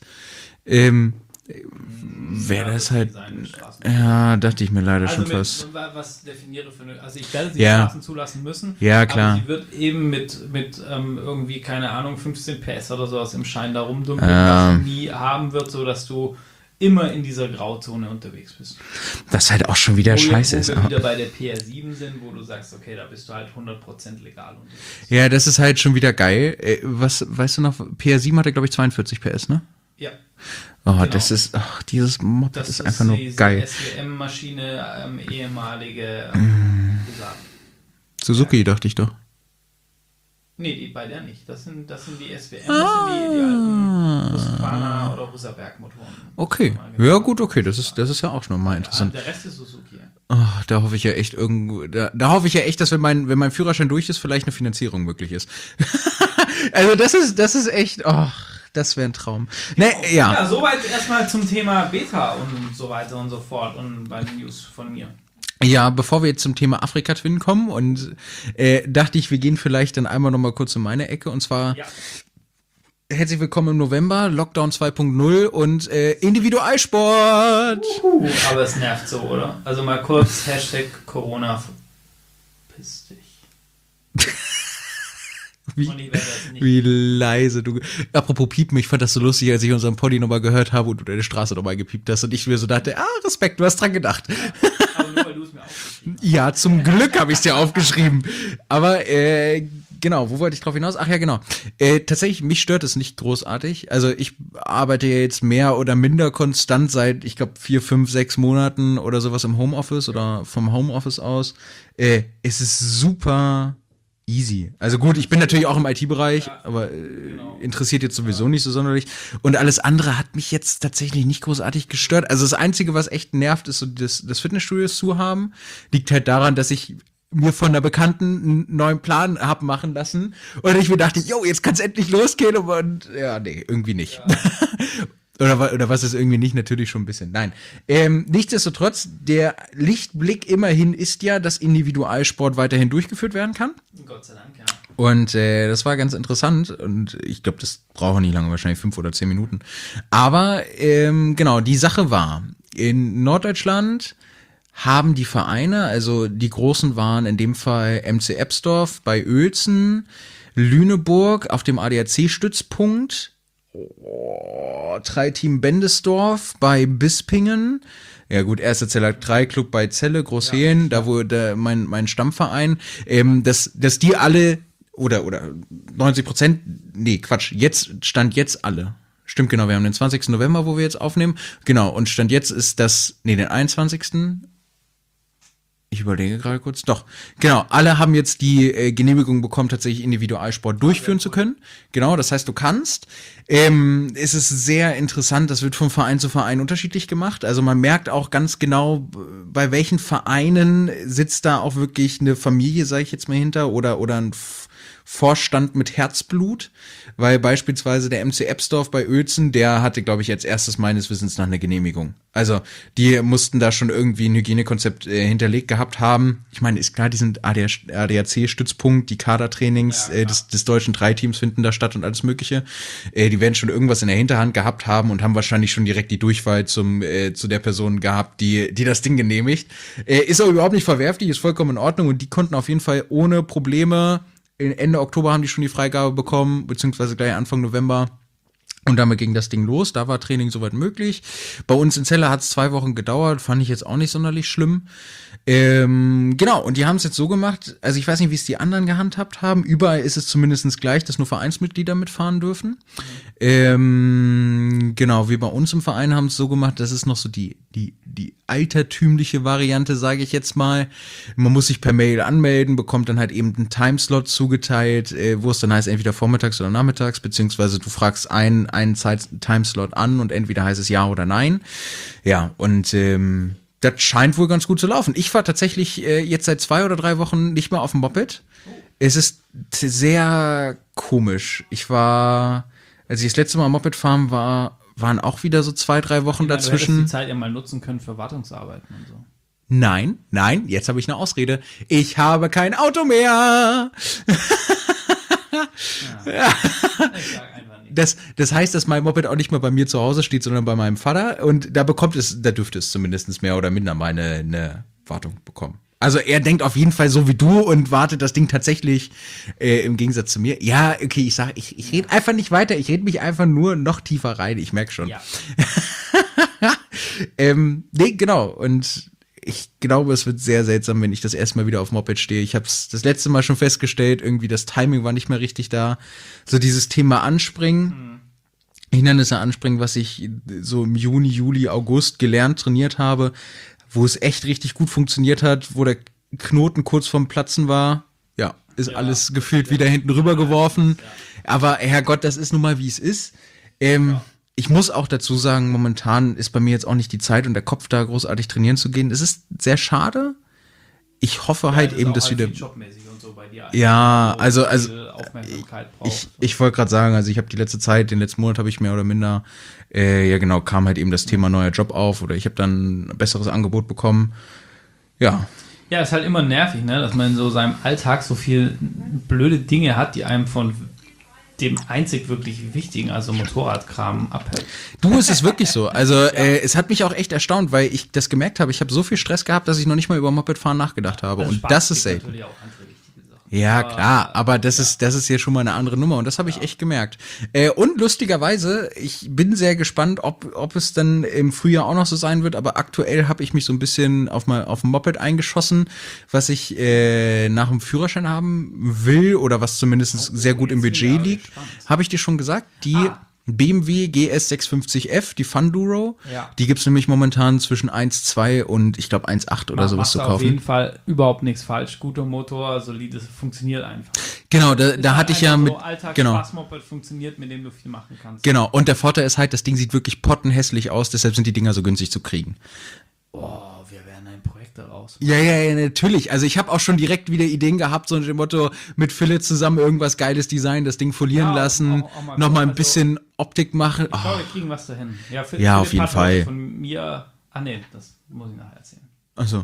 wäre das halt, dachte ich mir leider schon fast. Was definiere für eine, also ich werde sie Straßen zulassen müssen, klar. Aber sie wird eben mit irgendwie, keine Ahnung, 15 PS oder sowas im Schein da rumdümpeln, was sie nie haben wird, so dass du immer in dieser Grauzone unterwegs bist. Das halt auch schon wieder scheiße ist. Wo wir wieder bei der PR7 sind, wo du sagst, okay, da bist du halt 100% legal unterwegs. Ja, das ist halt schon wieder geil. Was, weißt du noch, PR7 hatte, glaube ich, 42 PS, ne? Ja. Oh, genau. Das ist, dieses Moped ist einfach nur geil. Das ist die SWM-Maschine, ehemalige Suzuki, dachte ich doch. Nee, bei der nicht. Das sind die SWM, das sind die alten Husqvarna oder Husaberg-Motoren. Okay, ja gut, okay, das ist ja auch schon mal interessant. Der Rest ist Suzuki. Oh, da hoffe ich ja echt da hoffe ich ja echt, dass wenn mein Führerschein durch ist, vielleicht eine Finanzierung möglich ist. Also das ist echt, das wäre ein Traum. Ne, ja, soweit erstmal zum Thema Beta und so weiter und so fort und bei den News von mir. Ja, bevor wir jetzt zum Thema Afrika-Twin kommen und dachte ich, wir gehen vielleicht dann einmal noch mal kurz in meine Ecke und zwar herzlich willkommen im November, Lockdown 2.0 und Individualsport. Aber es nervt so, oder? Also mal kurz Hashtag Corona verpiss dich. Wie leise du. Apropos Piepen, ich fand das so lustig, als ich unseren Poddy nochmal gehört habe und du deine Straße nochmal gepiept hast und ich mir so dachte, Respekt, du hast dran gedacht. Aber nur weil du es mir aufgeschrieben hast. Ja, zum Glück habe ich es dir aufgeschrieben. Aber genau, wo wollte ich drauf hinaus? Ach ja, genau. Tatsächlich, mich stört es nicht großartig. Also ich arbeite ja jetzt mehr oder minder konstant seit, ich glaube, 4, 5, 6 Monaten oder sowas im Homeoffice oder vom Homeoffice aus. Es ist super easy. Also gut, ich bin natürlich auch im IT-Bereich, aber interessiert jetzt sowieso nicht so sonderlich. Und alles andere hat mich jetzt tatsächlich nicht großartig gestört. Also das Einzige, was echt nervt, ist so das Fitnessstudios zu haben. Liegt halt daran, dass ich mir von einer Bekannten einen neuen Plan hab machen lassen und ich mir dachte, jetzt kann's endlich losgehen und nee, irgendwie nicht. Ja. Oder was ist irgendwie nicht, natürlich schon ein bisschen. Nein. Nichtsdestotrotz, der Lichtblick immerhin ist ja, dass Individualsport weiterhin durchgeführt werden kann. Gott sei Dank, ja. Und das war ganz interessant und ich glaube, das braucht nicht lange, wahrscheinlich 5 oder 10 Minuten. Aber genau, die Sache war, in Norddeutschland haben die Vereine, also die großen waren in dem Fall MC Ebsdorf bei Uelzen, Lüneburg auf dem ADAC-Stützpunkt, 3 Team Bendesdorf bei Bispingen, ja gut, 1. Zeller 3 Club bei Celle, Großhehlen, da wo mein Stammverein, dass die alle oder 90%, nee, Quatsch, Stand jetzt alle. Stimmt, genau, wir haben den 20. November, wo wir jetzt aufnehmen. Genau, und Stand jetzt ist den 21. Ich überlege gerade kurz. Doch, genau. Alle haben jetzt die Genehmigung bekommen, tatsächlich Individualsport durchführen zu können. Genau, das heißt, du kannst. Es ist sehr interessant, das wird von Verein zu Verein unterschiedlich gemacht. Also man merkt auch ganz genau, bei welchen Vereinen sitzt da auch wirklich eine Familie, sage ich jetzt mal, hinter oder ein Vorstand mit Herzblut, weil beispielsweise der MC Ebsdorf bei Uelzen, der hatte, glaube ich, als erstes meines Wissens nach eine Genehmigung. Also die mussten da schon irgendwie ein Hygienekonzept hinterlegt gehabt haben. Ich meine, ist klar, die sind ADAC-Stützpunkt, die Kadertrainings des deutschen 3-Teams finden da statt und alles mögliche. Die werden schon irgendwas in der Hinterhand gehabt haben und haben wahrscheinlich schon direkt die Durchwahl zu der Person gehabt, die das Ding genehmigt. Ist auch überhaupt nicht verwerflich, ist vollkommen in Ordnung und die konnten auf jeden Fall ohne Probleme. Ende Oktober haben die schon die Freigabe bekommen, beziehungsweise gleich Anfang November. Und damit ging das Ding los. Da war Training soweit möglich. Bei uns in Celle hat es 2 Wochen gedauert. Fand ich jetzt auch nicht sonderlich schlimm. Genau, und die haben es jetzt so gemacht, also ich weiß nicht, wie es die anderen gehandhabt haben. Überall ist es zumindest gleich, dass nur Vereinsmitglieder mitfahren dürfen. Genau, wir bei uns im Verein haben es so gemacht, das ist noch so die altertümliche Variante, sage ich jetzt mal. Man muss sich per Mail anmelden, bekommt dann halt eben einen Timeslot zugeteilt, wo es dann heißt, entweder vormittags oder nachmittags, beziehungsweise du fragst einen Timeslot an und entweder heißt es ja oder nein. Ja, und das scheint wohl ganz gut zu laufen. Ich fahre tatsächlich jetzt seit 2 oder 3 Wochen nicht mehr auf dem Moped. Es ist sehr komisch. Als ich das letzte Mal Moped fahren war, waren auch wieder so 2, 3 Wochen dazwischen. Du hättest die Zeit ja mal nutzen können für Wartungsarbeiten und so. Nein, jetzt habe ich eine Ausrede. Ich habe kein Auto mehr. Ja. Ich sag einfach nicht. Das heißt, dass mein Moped auch nicht mehr bei mir zu Hause steht, sondern bei meinem Vater. Und da dürfte es zumindest mehr oder minder mal eine Wartung bekommen. Also er denkt auf jeden Fall so wie du und wartet das Ding tatsächlich im Gegensatz zu mir. Ja, okay, ich rede einfach nicht weiter. Ich rede mich einfach nur noch tiefer rein. Ich merke schon. Ja. Nee, genau. Und ich glaube, es wird sehr seltsam, wenn ich das erste Mal wieder auf Moped stehe. Ich habe es das letzte Mal schon festgestellt, irgendwie das Timing war nicht mehr richtig da. So dieses Thema Anspringen, Hindernisse anspringen, was ich so im Juni, Juli, August gelernt, trainiert habe, wo es echt richtig gut funktioniert hat, wo der Knoten kurz vorm Platzen war. Ja, ist alles gefühlt wieder hinten rüber geworfen. Aber Herrgott, das ist nun mal, wie es ist. Ich muss auch dazu sagen, momentan ist bei mir jetzt auch nicht die Zeit und der Kopf, da großartig trainieren zu gehen. Es ist sehr schade. Ich hoffe halt eben, dass wieder. Jobmäßig und so bei dir also Aufmerksamkeit braucht. ich wollte gerade sagen, also ich habe den letzten Monat habe ich mehr oder minder, kam halt eben das Thema neuer Job auf oder ich habe dann ein besseres Angebot bekommen. Ja. Ja, ist halt immer nervig, ne, dass man in so seinem Alltag so viel blöde Dinge hat, die einem von dem einzig wirklich Wichtigen, also Motorradkram, abhält. Du, es ist wirklich so. Also es hat mich auch echt erstaunt, weil ich das gemerkt habe, ich habe so viel Stress gehabt, dass ich noch nicht mal über Mopedfahren nachgedacht habe. Und das ist selten. Ja, klar, aber das ist ja schon mal eine andere Nummer und das habe ich echt gemerkt. Und lustigerweise, ich bin sehr gespannt, ob es dann im Frühjahr auch noch so sein wird, aber aktuell habe ich mich so ein bisschen auf dem Moped eingeschossen, was ich nach dem Führerschein haben will oder was zumindest sehr gut im Budget liegt. Habe ich dir schon gesagt? Die BMW GS 650F, die Funduro, die gibt's nämlich momentan zwischen 1,2 und ich glaube 1,8 oder sowas zu kaufen. Auf jeden Fall überhaupt nichts falsch. Guter Motor, solides, funktioniert einfach. Genau, da hatte ich ja mit Alltags-Spaß-Moped funktioniert, mit dem du viel machen kannst. Genau, und der Vorteil ist halt, das Ding sieht wirklich pottenhässlich aus, deshalb sind die Dinger so günstig zu kriegen. Wir werden ein Projekt daraus. Ja, natürlich. Also ich habe auch schon direkt wieder Ideen gehabt, so nach dem Motto, mit Philipp zusammen irgendwas Geiles Design, das Ding folieren lassen, nochmal ein bisschen Optik machen. Ich glaube, wir kriegen was dahin. Ja, auf jeden Fall. Von mir, das muss ich nachher erzählen. Also.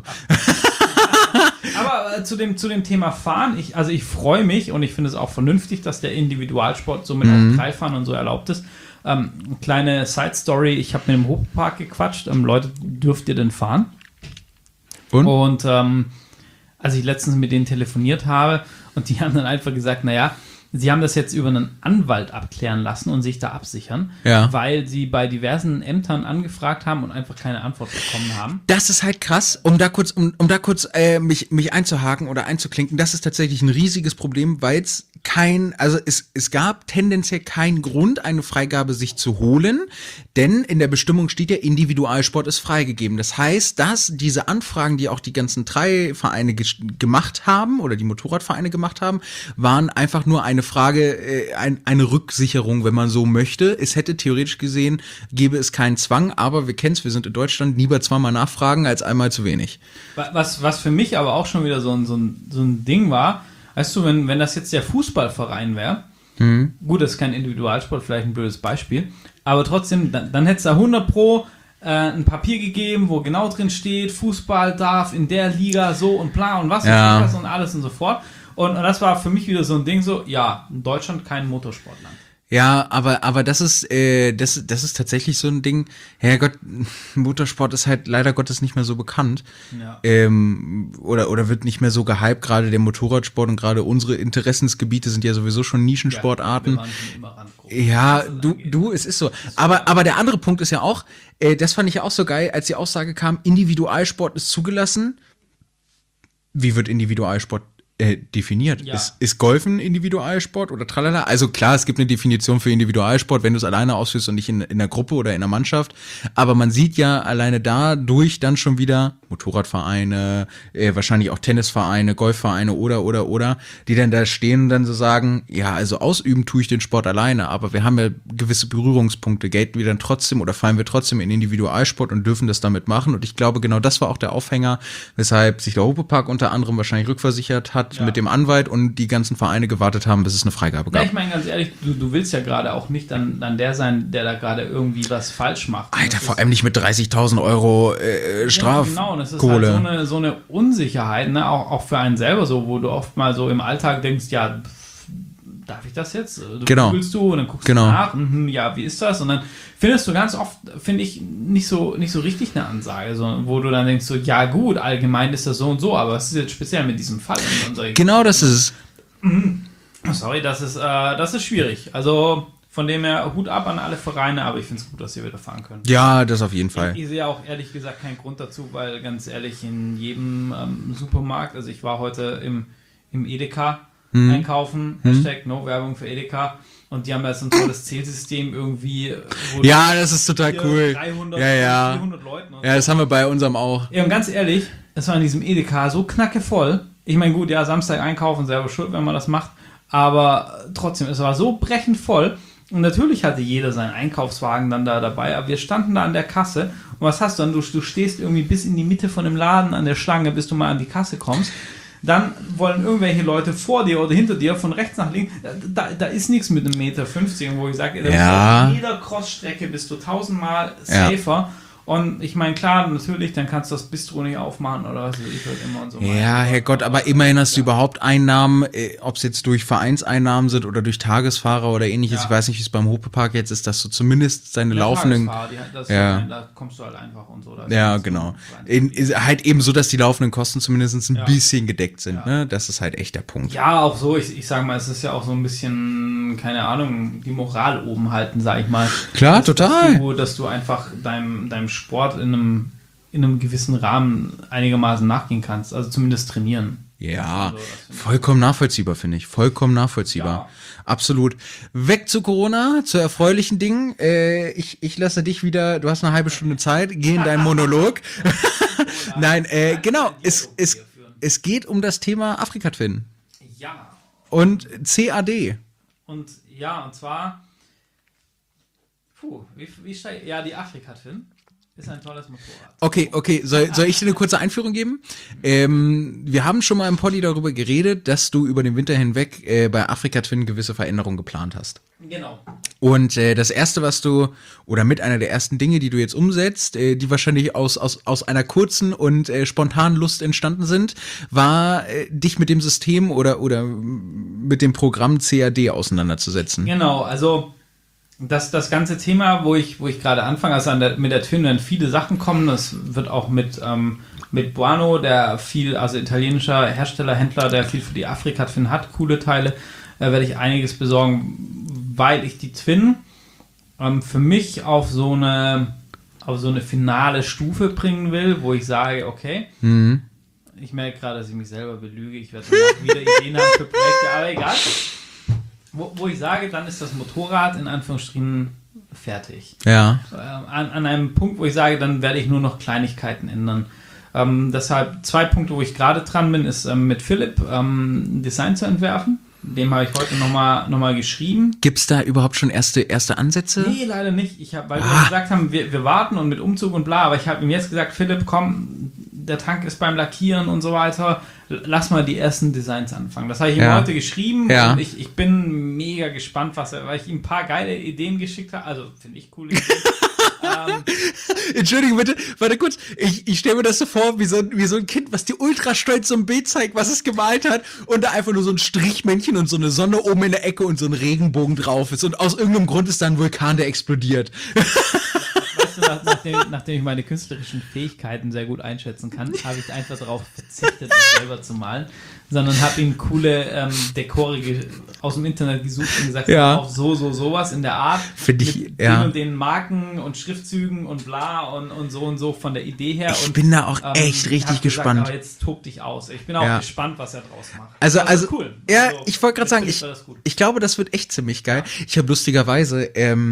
Aber zu dem Thema Fahren, ich freue mich und ich finde es auch vernünftig, dass der Individualsport somit auch Trailfahren und so erlaubt ist. Kleine Side-Story, ich habe mit dem Hochpark gequatscht. Leute, dürft ihr denn fahren? Und als ich letztens mit denen telefoniert habe und die haben dann einfach gesagt, naja, sie haben das jetzt über einen Anwalt abklären lassen und sich da absichern, weil sie bei diversen Ämtern angefragt haben und einfach keine Antwort bekommen haben. Das ist halt krass, um da kurz mich einzuhaken oder einzuklinken, das ist tatsächlich ein riesiges Problem, weil es also es gab tendenziell keinen Grund, eine Freigabe sich zu holen, denn in der Bestimmung steht ja, Individualsport ist freigegeben. Das heißt, dass diese Anfragen, die auch die ganzen 3 Vereine gemacht haben oder die Motorradvereine gemacht haben, waren einfach nur eine Frage, eine Rücksicherung, wenn man so möchte. Es hätte theoretisch gesehen, gäbe es keinen Zwang, aber wir kennen es, wir sind in Deutschland, lieber zweimal nachfragen als einmal zu wenig. Was für mich aber auch schon wieder so ein Ding war, weißt du, wenn das jetzt der Fußballverein wäre, gut, das ist kein Individualsport, vielleicht ein blödes Beispiel, aber trotzdem, dann hätte es da 100 Pro ein Papier gegeben, wo genau drin steht, Fußball darf in der Liga so und bla und was und alles und so fort. Und das war für mich wieder so ein Ding, so, ja, in Deutschland kein Motorsportland. Ja, aber das ist tatsächlich so ein Ding. Herrgott, Motorsport ist halt leider Gottes nicht mehr so bekannt. Ja. Oder wird nicht mehr so gehypt, gerade der Motorradsport und gerade unsere Interessensgebiete sind ja sowieso schon Nischensportarten. Ja, es ist so. Aber der andere Punkt ist ja auch, das fand ich ja auch so geil, als die Aussage kam, Individualsport ist zugelassen. Wie wird Individualsport definiert? Ja. Ist Golfen Individualsport oder tralala? Also klar, es gibt eine Definition für Individualsport, wenn du es alleine ausführst und nicht in einer Gruppe oder in einer Mannschaft. Aber man sieht ja alleine dadurch dann schon wieder Motorradvereine, wahrscheinlich auch Tennisvereine, Golfvereine oder, die dann da stehen und dann so sagen, ja, also ausüben tue ich den Sport alleine, aber wir haben ja gewisse Berührungspunkte, gelten wir dann trotzdem oder fallen wir trotzdem in Individualsport und dürfen das damit machen. Und ich glaube, genau das war auch der Aufhänger, weshalb sich der Hopepark unter anderem wahrscheinlich rückversichert hat mit dem Anwalt und die ganzen Vereine gewartet haben, bis es eine Freigabe gab. Ja, ich meine ganz ehrlich, du willst ja gerade auch nicht dann der sein, der da gerade irgendwie was falsch macht. Alter, vor allem nicht mit 30.000 Euro Straf. Ja, genau, und es ist halt so eine Unsicherheit, ne? auch für einen selber so, wo du oft mal so im Alltag denkst, ja, darf ich das jetzt? Googelst du und dann guckst du nach, ja, wie ist das? Und dann findest du ganz oft, finde ich, nicht so richtig eine Ansage, so, wo du dann denkst, so, ja gut, allgemein ist das so und so, aber was ist jetzt speziell mit diesem Fall? Genau, das ist es. Sorry, das ist schwierig. Also von dem her Hut ab an alle Vereine, aber ich finde es gut, dass ihr wieder fahren könnt. Ja, das auf jeden Fall. Ich sehe auch ehrlich gesagt keinen Grund dazu, weil ganz ehrlich, in jedem Supermarkt, also ich war heute im Edeka einkaufen, Hashtag No Werbung für Edeka, und die haben ja so ein tolles Zählsystem irgendwie. Ja, das ist total cool. 300, 400 Leuten. Ja, das haben wir bei unserem auch. Ja, und ganz ehrlich, das war in diesem Edeka so knackevoll. Ich meine, gut, ja, Samstag einkaufen, selber schuld, wenn man das macht, aber trotzdem, es war so brechend voll. Und natürlich hatte jeder seinen Einkaufswagen dann da dabei, aber wir standen da an der Kasse und was hast du dann? Du stehst irgendwie bis in die Mitte von dem Laden an der Schlange, bis du mal an die Kasse kommst. Dann wollen irgendwelche Leute vor dir oder hinter dir von rechts nach links, da ist nichts mit einem 1,50 Meter, wo ich sage, auf jeder Crossstrecke bist du 1000-mal safer. Ja. Und ich meine, klar, natürlich, dann kannst du das Bistro nicht aufmachen oder was weiß ich halt immer und so. Ja, Herrgott, aber immerhin hast du überhaupt Einnahmen, ob es jetzt durch Vereinseinnahmen sind oder durch Tagesfahrer oder ähnliches. Ja. Ich weiß nicht, wie es beim Hopepark jetzt ist, dass du zumindest seine laufenden... da kommst du halt einfach und so. Ja, genau. Halt eben so, dass die laufenden Kosten zumindest ein bisschen gedeckt sind. Ja. Ne? Das ist halt echt der Punkt. Ja, auch so. Ich sage mal, es ist ja auch so ein bisschen, keine Ahnung, die Moral oben halten, sag ich mal. Klar, total. Dass du einfach deinem Sport in einem gewissen Rahmen einigermaßen nachgehen kannst, also zumindest trainieren. Ja, also, vollkommen nachvollziehbar, finde ich. Vollkommen nachvollziehbar. Ja. Absolut. Weg zu Corona, zu erfreulichen Dingen. Ich lasse dich wieder, du hast eine halbe Stunde Zeit, geh in deinen Monolog. Nein, genau, es geht um das Thema Afrika-Twin. Ja. Und CAD. Und zwar die Afrika-Twin ist ein tolles Motorrad. Okay. Soll ich dir eine kurze Einführung geben? Wir haben schon mal im Poddy darüber geredet, dass du über den Winter hinweg bei Afrika Twin gewisse Veränderungen geplant hast. Genau. Und das erste, mit einer der ersten Dinge, die du jetzt umsetzt, die wahrscheinlich aus einer kurzen und spontanen Lust entstanden sind, war, dich mit dem System oder mit dem Programm CAD auseinanderzusetzen. Genau, also das ganze Thema, wo ich gerade anfange, also mit der Twin werden viele Sachen kommen. Das wird auch mit Buono, also italienischer Hersteller, Händler, der viel für die Afrika Twin hat, coole Teile, werde ich einiges besorgen, weil ich die Twin für mich auf so eine finale Stufe bringen will, wo ich sage, okay, ich merke gerade, dass ich mich selber belüge, ich werde wieder Ideen haben für Projekte, aber egal. wo ich sage, dann ist das Motorrad in Anführungsstrichen fertig. Ja. An einem Punkt, wo ich sage, dann werde ich nur noch Kleinigkeiten ändern. Deshalb 2 Punkte, wo ich gerade dran bin, ist mit Philipp ein Design zu entwerfen. Dem habe ich heute noch mal geschrieben. Gibt es da überhaupt schon erste Ansätze? Nee, leider nicht. Weil wir gesagt haben, wir warten und mit Umzug und bla, aber ich habe ihm jetzt gesagt, Philipp, komm, der Tank ist beim Lackieren und so weiter, lass mal die ersten Designs anfangen. Das habe ich ihm heute geschrieben und ich bin mega gespannt, weil ich ihm ein paar geile Ideen geschickt habe, also finde ich coole Ideen. Entschuldigung bitte, warte kurz. Ich stelle mir das so vor, wie so ein Kind, was dir ultra stolz so ein Bild zeigt, was es gemalt hat und da einfach nur so ein Strichmännchen und so eine Sonne oben in der Ecke und so ein Regenbogen drauf ist und aus irgendeinem Grund ist da ein Vulkan, der explodiert. Weißt du, nachdem ich meine künstlerischen Fähigkeiten sehr gut einschätzen kann, habe ich einfach darauf verzichtet, das selber zu malen, sondern habe ihm coole Dekore aus dem Internet gesucht und gesagt, auch sowas in der Art. Finde ich, mit den und den Marken und Schriftzügen und bla und so von der Idee her. Ich bin da auch echt richtig gespannt. Aber jetzt tob dich aus. Ich bin auch gespannt, was er draus macht. Also cool. Ja, also, ich wollte gerade sagen, ich glaube, das wird echt ziemlich geil. Ja. Ich habe lustigerweise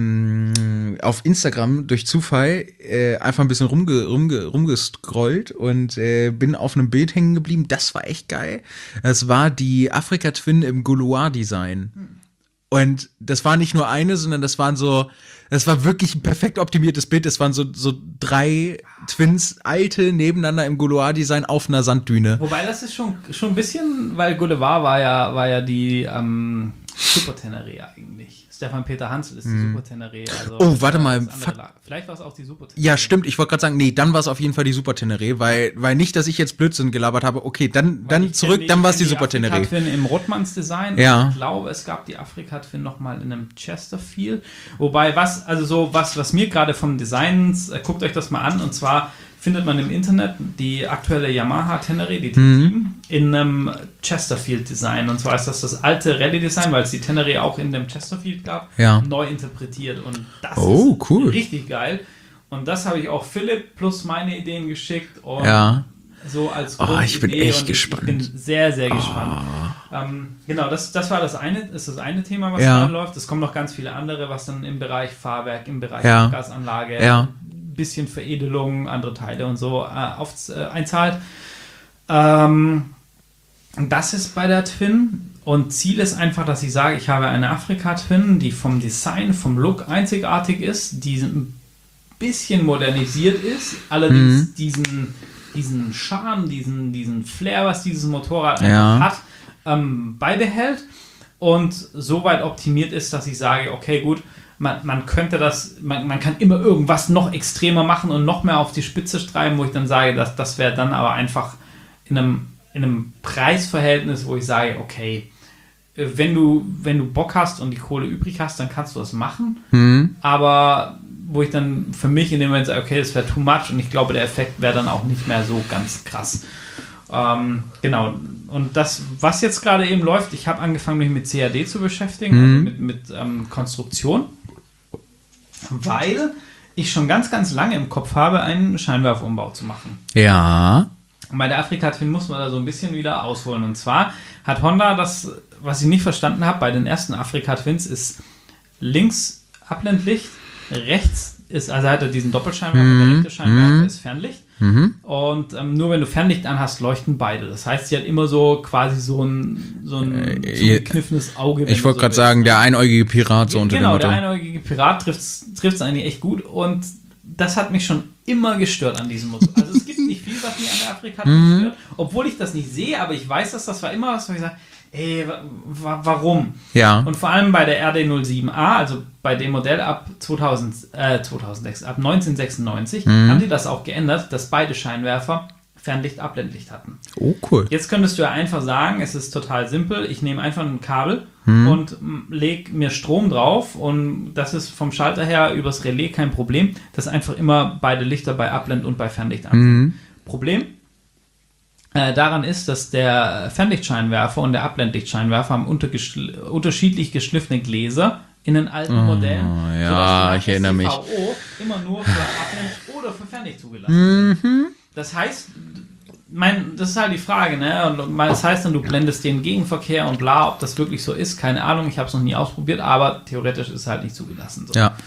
auf Instagram durch Zufall einfach ein bisschen rumgescrollt und bin auf einem Bild hängen geblieben. Das war echt geil. Das war die Afrika Twin im Gouloir-Design. Und das war nicht nur eine, sondern das war wirklich ein perfekt optimiertes Bild. Das waren so 3 Twins, alte, nebeneinander im Gouloir-Design auf einer Sanddüne. Wobei das ist schon ein bisschen, weil Gouloir war ja die Super Tenere eigentlich. Stefan Peter Hansel ist die Super Tenere. Also warte mal. Vielleicht war es auch die Super Tenere. Ja, stimmt. Ich wollte gerade sagen, nee, dann war es auf jeden Fall die Super Tenere, weil nicht, dass ich jetzt Blödsinn gelabert habe. Okay, dann zurück, dann war es die Super Tenere. Afrika Twin im Rothmans Design. Ja. Ich glaube, es gab die Afrika Twin nochmal in einem Chesterfield. Wobei, was mir gerade vom Designs, guckt euch das mal an, und zwar findet man im Internet die aktuelle Yamaha Tenere, die T7, in einem Chesterfield-Design. Und zwar ist das alte Rallye-Design, weil es die Tenere auch in dem Chesterfield gab, neu interpretiert. Und das ist cool. Richtig geil. Und das habe ich auch Philipp plus meine Ideen geschickt. Und so als ich bin echt gespannt. Ich bin sehr, sehr gespannt. Genau, das war das eine Thema, was da läuft. Es kommen noch ganz viele andere, was dann im Bereich Fahrwerk, im Bereich Gasanlage, bisschen Veredelung, andere Teile und so einzahlt. Das ist bei der Twin, und Ziel ist einfach, dass ich sage, ich habe eine Afrika Twin, die vom Design, vom Look einzigartig ist, die ein bisschen modernisiert ist, allerdings diesen Charme, diesen Flair, was dieses Motorrad einfach hat, beibehält und so weit optimiert ist, dass ich sage, okay, gut, man könnte man kann immer irgendwas noch extremer machen und noch mehr auf die Spitze treiben, wo ich dann sage, das wäre dann aber einfach in einem Preisverhältnis, wo ich sage, okay, wenn du Bock hast und die Kohle übrig hast, dann kannst du das machen, aber wo ich dann für mich in dem Moment sage, okay, das wäre too much, und ich glaube, der Effekt wäre dann auch nicht mehr so ganz krass. Genau, und das, was jetzt gerade eben läuft, ich habe angefangen, mich mit CAD zu beschäftigen, also mit Konstruktion, weil ich schon ganz, ganz lange im Kopf habe, einen Scheinwerferumbau zu machen. Ja. Und bei der Afrika Twin muss man da so ein bisschen wieder ausholen. Und zwar hat Honda das, was ich nicht verstanden habe, bei den ersten Afrika Twins ist links Abblendlicht, rechts ist, also hat er diesen Doppelscheinwerfer, der rechte Scheinwerfer ist Fernlicht. Und nur wenn du Fernlicht anhast, leuchten beide. Das heißt, sie hat immer so quasi so ein gekniffenes Auge. Ich wollte gerade sagen, der einäugige Pirat, so unter dem Motto. Genau, der einäugige Pirat trifft es eigentlich echt gut, und das hat mich schon immer gestört an diesem Motor. Also es gibt nicht viel, was mich an der Afrika stört, obwohl ich das nicht sehe, aber ich weiß, dass das war immer was, wo ich sage, ey, warum? Ja. Und vor allem bei der RD07A, also bei dem Modell ab 2006, ab 1996, haben die das auch geändert, dass beide Scheinwerfer Fernlicht, Abblendlicht hatten. Oh, cool. Jetzt könntest du ja einfach sagen, es ist total simpel, ich nehme einfach ein Kabel und lege mir Strom drauf, und das ist vom Schalter her übers Relais kein Problem, dass einfach immer beide Lichter bei Abblend und bei Fernlicht an sind. Problem daran ist, dass der Fernlichtscheinwerfer und der Abblendlichtscheinwerfer haben unterschiedlich geschliffene Gläser in den alten Modellen. Ja, ich erinnere mich. immer nur für Abblend oder für Fernlicht zugelassen. Das heißt, das ist halt die Frage, ne? Und das heißt dann, du blendest den Gegenverkehr und bla, ob das wirklich so ist, keine Ahnung, ich habe es noch nie ausprobiert, aber theoretisch ist es halt nicht zugelassen. So. Ja.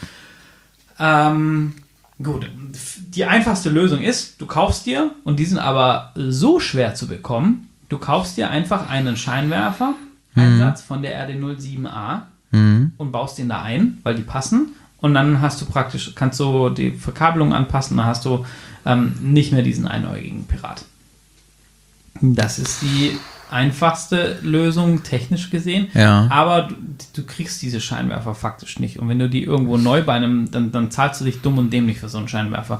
Gut, die einfachste Lösung ist, du kaufst dir, und die sind aber so schwer zu bekommen, du kaufst dir einfach einen Scheinwerfer-Einsatz von der RD07A und baust den da ein, weil die passen. Und dann hast du kannst du die Verkabelung anpassen, dann hast du nicht mehr diesen einäugigen Pirat. Das ist die einfachste Lösung, technisch gesehen. Ja. Aber du kriegst diese Scheinwerfer faktisch nicht. Und wenn du die irgendwo neu bei einem, dann zahlst du dich dumm und dämlich für so einen Scheinwerfer.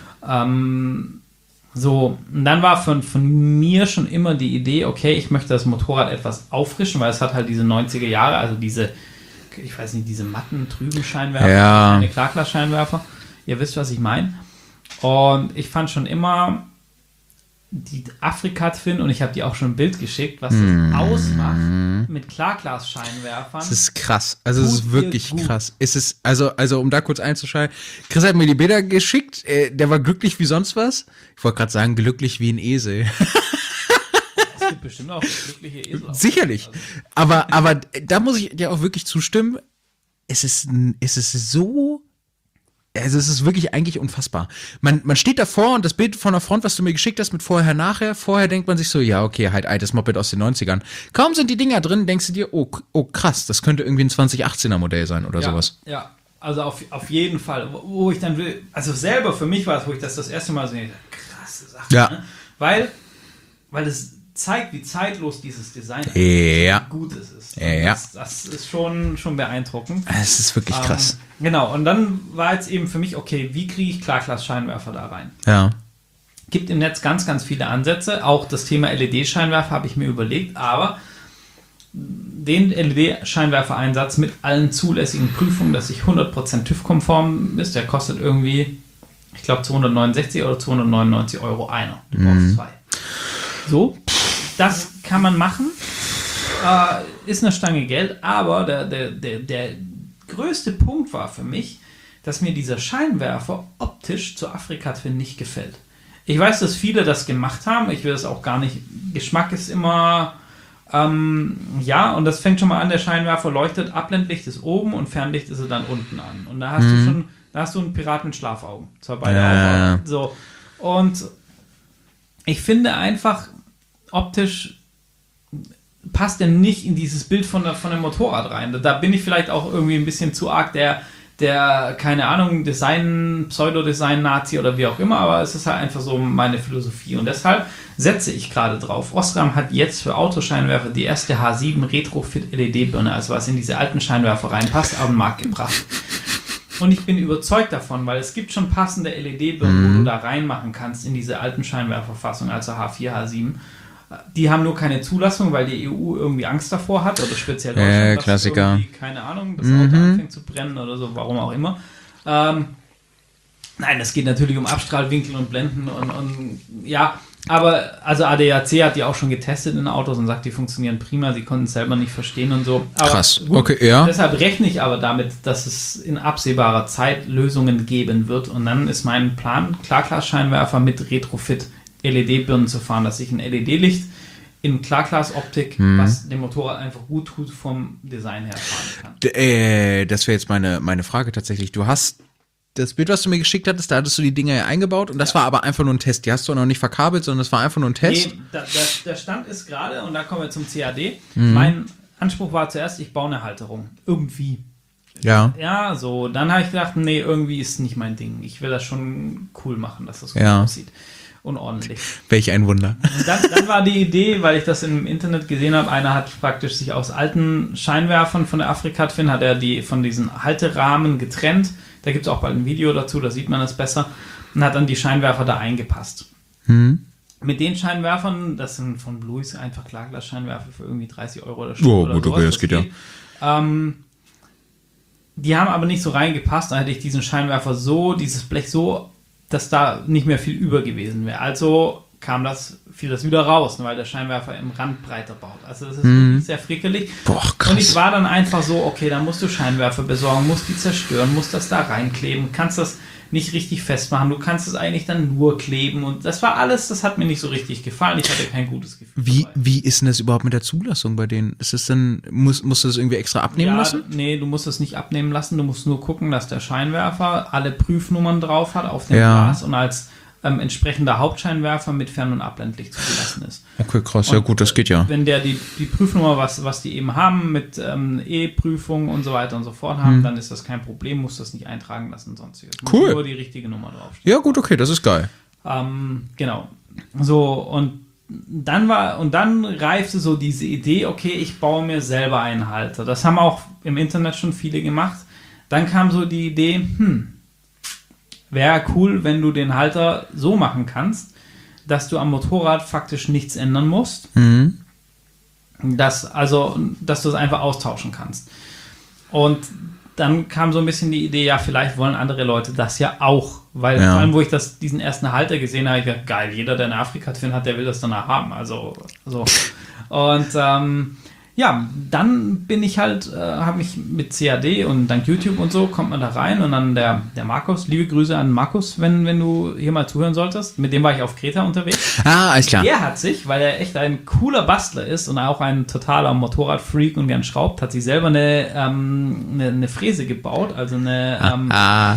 So, und dann war von mir schon immer die Idee, okay, ich möchte das Motorrad etwas auffrischen, weil es hat halt diese 90er Jahre, also diese, ich weiß nicht, diese matten, trüben Scheinwerfer, keine Klarglas-Scheinwerfer. Ihr wisst, was ich meine. Und ich fand schon immer die Afrika Twin, und ich habe dir auch schon ein Bild geschickt, was das ausmacht mit Klarglas-Scheinwerfern. Das ist krass. Also es ist wirklich krass. Es ist, also um da kurz einzuschalten, Chris hat mir die Bilder geschickt, der war glücklich wie sonst was. Ich wollte gerade sagen, glücklich wie ein Esel. Es gibt bestimmt auch glückliche Esel. Sicherlich. Aber da muss ich dir auch wirklich zustimmen. Es ist so. Also es ist wirklich eigentlich unfassbar. Man steht davor und das Bild von der Front, was du mir geschickt hast mit vorher, nachher, vorher denkt man sich so, ja, okay, halt altes Moped aus den 90ern. Kaum sind die Dinger drin, denkst du dir, oh krass, das könnte irgendwie ein 2018er Modell sein oder sowas. Ja, also auf jeden Fall. Wo ich dann will, also selber für mich war es, wo ich das erste Mal so, krasse Sache. Ja. Ne? Weil es zeigt, wie zeitlos dieses Design ist, wie gut es ist. Ja. Das ist schon beeindruckend. Es ist wirklich krass. Genau, und dann war jetzt eben für mich, okay, wie kriege ich Klarglas-Scheinwerfer da rein? Ja. Gibt im Netz ganz, ganz viele Ansätze. Auch das Thema LED-Scheinwerfer habe ich mir überlegt, aber den LED-Scheinwerfer-Einsatz mit allen zulässigen Prüfungen, dass ich 100% TÜV-konform ist, der kostet irgendwie, ich glaube, 269 oder 299 Euro einer. Du brauchst 2. So, das kann man machen. Ist eine Stange Geld, aber der größte Punkt war für mich, dass mir dieser Scheinwerfer optisch zur Afrika Twin nicht gefällt. Ich weiß, dass viele das gemacht haben, ich will das auch gar nicht, Geschmack ist immer, und das fängt schon mal an, der Scheinwerfer leuchtet, Abblendlicht ist oben und Fernlicht ist er dann unten an. Und da hast du einen Pirat mit Schlafaugen. Zwar beide Augen. So. Und ich finde einfach, optisch passt der nicht in dieses Bild von dem Motorrad rein. Da bin ich vielleicht auch irgendwie ein bisschen zu arg der keine Ahnung, Pseudodesign-Nazi oder wie auch immer, aber es ist halt einfach so meine Philosophie und deshalb setze ich gerade drauf. Osram hat jetzt für Autoscheinwerfer die erste H7 Retrofit LED-Birne, also was in diese alten Scheinwerfer reinpasst, auf den Markt gebracht. Und ich bin überzeugt davon, weil es gibt schon passende LED-Birnen, wo du da reinmachen kannst in diese alten Scheinwerferfassung, also H4, H7. Die haben nur keine Zulassung, weil die EU irgendwie Angst davor hat, oder speziell Deutschland, dass Klassiker. Keine Ahnung, das Auto anfängt zu brennen oder so, warum auch immer. Nein, es geht natürlich um Abstrahlwinkel und Blenden und ja, aber also ADAC hat die auch schon getestet in Autos und sagt, die funktionieren prima, sie konnten es selber nicht verstehen und so. Aber krass, gut, okay, ja. Deshalb rechne ich aber damit, dass es in absehbarer Zeit Lösungen geben wird und dann ist mein Plan, Klarglas-Scheinwerfer mit Retrofit LED-Birnen zu fahren, dass ich ein LED-Licht in Klarglas-Optik, was dem Motorrad einfach gut tut, vom Design her fahren kann. Das wäre jetzt meine Frage tatsächlich. Du hast das Bild, was du mir geschickt hattest, da hattest du die Dinger ja eingebaut und das war aber einfach nur ein Test. Die hast du auch noch nicht verkabelt, sondern das war einfach nur ein Test. Nee, der Stand ist gerade, und da kommen wir zum CAD, mein Anspruch war zuerst, ich baue eine Halterung. Irgendwie. Ja. Ja, so. Dann habe ich gedacht, nee, irgendwie ist nicht mein Ding. Ich will das schon cool machen, dass das gut aussieht. Und ordentlich. Welch ein Wunder. Dann war die Idee, weil ich das im Internet gesehen habe, einer hat praktisch sich aus alten Scheinwerfern von der Afrika Twin, hat er die von diesen Halterahmen getrennt. Da gibt es auch bald ein Video dazu, da sieht man das besser. Und hat dann die Scheinwerfer da eingepasst. Mit den Scheinwerfern, das sind von Blues einfach Klarglas-Scheinwerfer für irgendwie 30 Euro oder so. Oh, gut, okay, das geht ja. Die haben aber nicht so reingepasst. Dann hätte ich diesen Scheinwerfer so, dieses Blech so, dass da nicht mehr viel über gewesen wäre. Also fiel das wieder raus, weil der Scheinwerfer im Rand breiter baut. Also das ist wirklich sehr frickelig. Boah, krass. Und ich war dann einfach so, okay, dann musst du Scheinwerfer besorgen, musst die zerstören, musst das da reinkleben, kannst das nicht richtig festmachen. Du kannst es eigentlich dann nur kleben und das war alles, das hat mir nicht so richtig gefallen. Ich hatte kein gutes Gefühl. Wie ist denn das überhaupt mit der Zulassung bei denen? Ist es denn, musst du das irgendwie extra abnehmen lassen? Nee, du musst es nicht abnehmen lassen. Du musst nur gucken, dass der Scheinwerfer alle Prüfnummern drauf hat auf dem Glas und als entsprechender Hauptscheinwerfer mit Fern- und Abblendlicht zugelassen ist. Okay, krass. Und, ja gut, das geht ja. Wenn der die Prüfnummer, was die eben haben, mit E-Prüfung und so weiter und so fort haben, dann ist das kein Problem, musst das nicht eintragen lassen, sonstiges. Cool. Muss nur die richtige Nummer draufstehen. Ja gut, okay, das ist geil. Genau. So, und dann reifte so diese Idee, okay, ich baue mir selber einen Halter. Das haben auch im Internet schon viele gemacht. Dann kam so die Idee, wäre cool, wenn du den Halter so machen kannst, dass du am Motorrad faktisch nichts ändern musst. Dass du es einfach austauschen kannst. Und dann kam so ein bisschen die Idee, ja, vielleicht wollen andere Leute das ja auch. Weil vor allem, wo ich diesen ersten Halter gesehen habe, ich dachte, geil, jeder, der eine Afrika-Twin hat, der will das danach haben. Also so. Und dann bin ich halt, habe mich mit CAD und dank YouTube und so, kommt man da rein und dann der Markus, liebe Grüße an Markus, wenn du hier mal zuhören solltest, mit dem war ich auf Kreta unterwegs. Alles klar. Der hat sich, weil er echt ein cooler Bastler ist und auch ein totaler Motorradfreak und gern schraubt, hat sich selber eine Fräse gebaut, also eine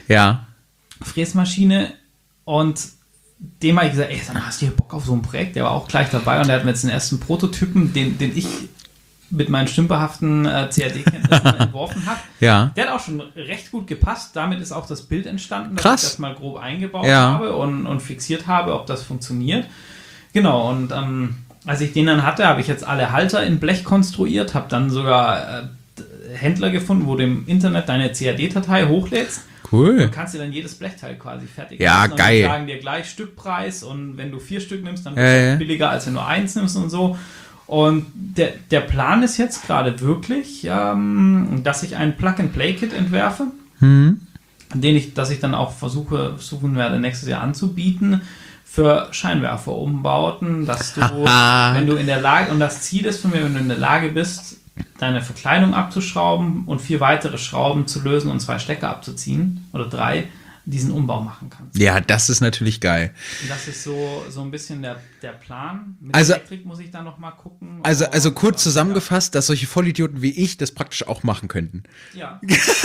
Fräsmaschine und dem habe ich gesagt, ey, sag mal, hast du hier Bock auf so ein Projekt? Der war auch gleich dabei und der hat mir jetzt den ersten Prototypen, den ich mit meinen stümperhaften CAD-Kenntnissen entworfen habe. Ja. Der hat auch schon recht gut gepasst. Damit ist auch das Bild entstanden, dass Krass. ich das mal grob eingebaut habe und fixiert habe, ob das funktioniert. Genau, und als ich den dann hatte, habe ich jetzt alle Halter in Blech konstruiert, habe dann sogar Händler gefunden, wo du im Internet deine CAD-Datei hochlädst. Cool. Dann kannst du dann jedes Blechteil quasi fertig machen. Ja, geil. Die sagen dir gleich Stückpreis und wenn du 4 Stück nimmst, dann ist es billiger, als wenn du 1 nimmst und so. Und der Plan ist jetzt gerade wirklich, dass ich ein Plug-and-Play-Kit entwerfe, das ich dann auch versuchen werde, nächstes Jahr anzubieten für Scheinwerferumbauten, dass du, wenn du in der Lage, und das Ziel ist von mir, wenn du in der Lage bist, deine Verkleidung abzuschrauben und 4 weitere Schrauben zu lösen und 2 Stecker abzuziehen oder 3, diesen Umbau machen kannst. Ja, das ist natürlich geil. Und das ist so ein bisschen der Plan. Mit Elektrik muss ich dann noch mal gucken. Also kurz zusammengefasst, dass solche Vollidioten wie ich das praktisch auch machen könnten. Ja.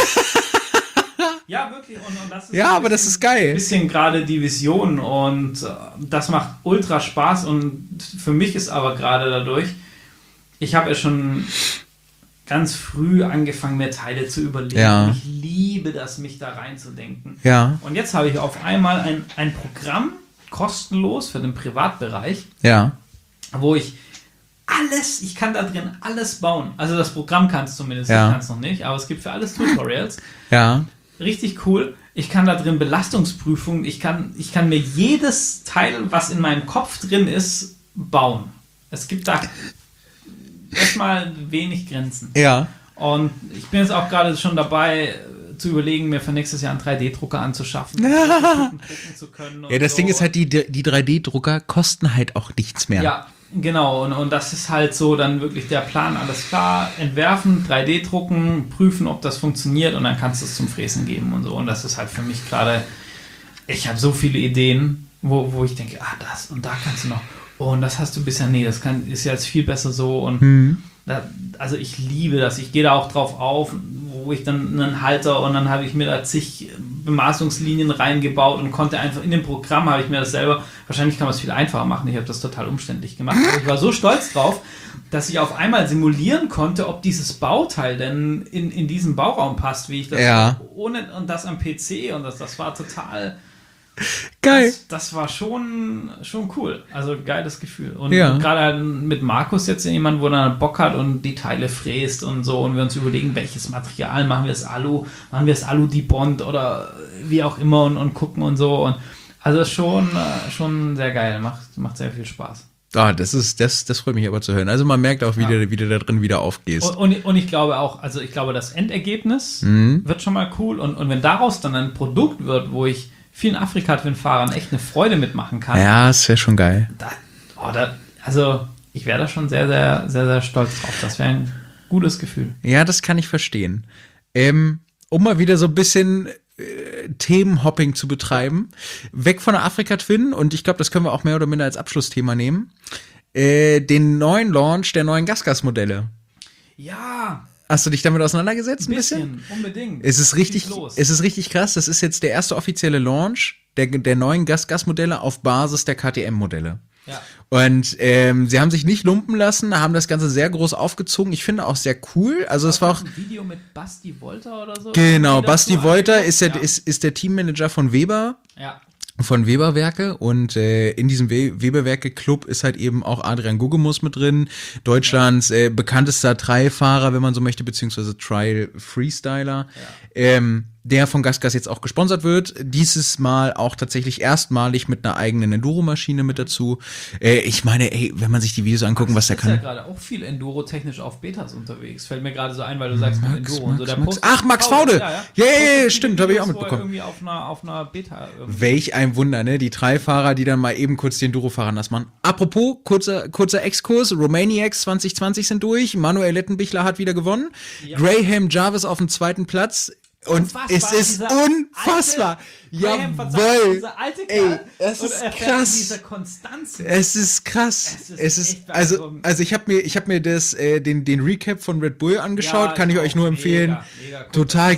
Ja, wirklich. Und das ist aber das ist geil. Ein bisschen gerade die Vision und das macht ultra Spaß und für mich ist aber gerade dadurch, ich habe ja schon ganz früh angefangen, mir Teile zu überlegen. Ja. Ich liebe das, mich da reinzudenken. Ja. Und jetzt habe ich auf einmal ein Programm, kostenlos für den Privatbereich, wo ich kann da drin alles bauen. Also das Programm kann es zumindest, ich kann es noch nicht, aber es gibt für alles Tutorials. Ja. Richtig cool. Ich kann da drin Belastungsprüfungen, ich kann mir jedes Teil, was in meinem Kopf drin ist, bauen. Es gibt da erstmal wenig Grenzen. Ja. Und ich bin jetzt auch gerade schon dabei, zu überlegen, mir für nächstes Jahr einen 3D-Drucker anzuschaffen. Drucken zu können ja, das Ding ist halt, die 3D-Drucker kosten halt auch nichts mehr. Ja, genau. Und das ist halt so dann wirklich der Plan. Alles klar, entwerfen, 3D drucken, prüfen, ob das funktioniert und dann kannst du es zum Fräsen geben und so. Und das ist halt für mich gerade, ich habe so viele Ideen, wo ich denke, das und da kannst du noch. Oh, und das hast du bisher, ist jetzt viel besser so und also ich liebe das, ich gehe da auch drauf auf, wo ich dann einen Halter und dann habe ich mir da zig Bemaßungslinien reingebaut und konnte einfach in dem Programm, habe ich mir das selber, wahrscheinlich kann man es viel einfacher machen, ich habe das total umständlich gemacht, aber ich war so stolz drauf, dass ich auf einmal simulieren konnte, ob dieses Bauteil denn in diesen Bauraum passt, wie ich das ohne und das am PC und das war total geil. Das war schon cool. Also geiles Gefühl. Und gerade halt mit Markus jetzt jemand, wo dann Bock hat und die Teile fräst und so und wir uns überlegen, welches Material, machen wir es Alu-Dibond oder wie auch immer und gucken und so. Und also schon sehr geil. Macht sehr viel Spaß. Das freut mich aber zu hören. Also man merkt auch, wie du da drin wieder aufgehst. Und ich glaube auch, das Endergebnis wird schon mal cool und wenn daraus dann ein Produkt wird, wo ich vielen Afrika-Twin-Fahrern echt eine Freude mitmachen kann. Ja, das wäre schon geil. Also ich wäre da schon sehr, sehr, sehr, sehr stolz drauf. Das wäre ein gutes Gefühl. Ja, das kann ich verstehen. Um mal wieder so ein bisschen Themenhopping zu betreiben. Weg von der Afrika Twin, und ich glaube, das können wir auch mehr oder minder als Abschlussthema nehmen. Den neuen Launch der neuen GasGas-Modelle. Ja. Hast du dich damit auseinandergesetzt ein bisschen? Unbedingt. Es ist richtig krass. Das ist jetzt der erste offizielle Launch der neuen GasGas-Modelle auf Basis der KTM-Modelle. Ja. Und sie haben sich nicht lumpen lassen, haben das Ganze sehr groß aufgezogen. Ich finde auch sehr cool. Also es war auch ein Video mit Basti Wolter oder so. Genau, Basti Wolter ist der Teammanager von Weber. Ja. Von Weberwerke, und in diesem Weberwerke-Club ist halt eben auch Adrian Gugemus mit drin, Deutschlands bekanntester Trial-Fahrer, wenn man so möchte, beziehungsweise Trial-Freestyler, der von GasGas jetzt auch gesponsert wird. Dieses Mal auch tatsächlich erstmalig mit einer eigenen Enduro-Maschine mit dazu. Ich meine, wenn man sich die Videos angucken, was der kann. Ist ja gerade auch viel Enduro-technisch auf Betas unterwegs. Fällt mir gerade so ein, weil du sagst mit Enduro und so. Max Faude! Ja, stimmt, habe ich auch mitbekommen. Irgendwie auf einer Beta. Welch ein Wunder, ne? Die Trial-Fahrer, die dann mal eben kurz die Enduro-Fahrer nass machen. Apropos, kurzer Exkurs, Romaniacs 2020 sind durch, Manuel Lettenbichler hat wieder gewonnen, Graham Jarvis auf dem 2. Platz. Und es ist unfassbar. Jawohl. Dieser alte Kerl. Es ist krass. Diese Konstanz. Es ist krass. Es ist also ich habe mir den Recap von Red Bull angeschaut, kann ich euch nur empfehlen. Mega cool. Total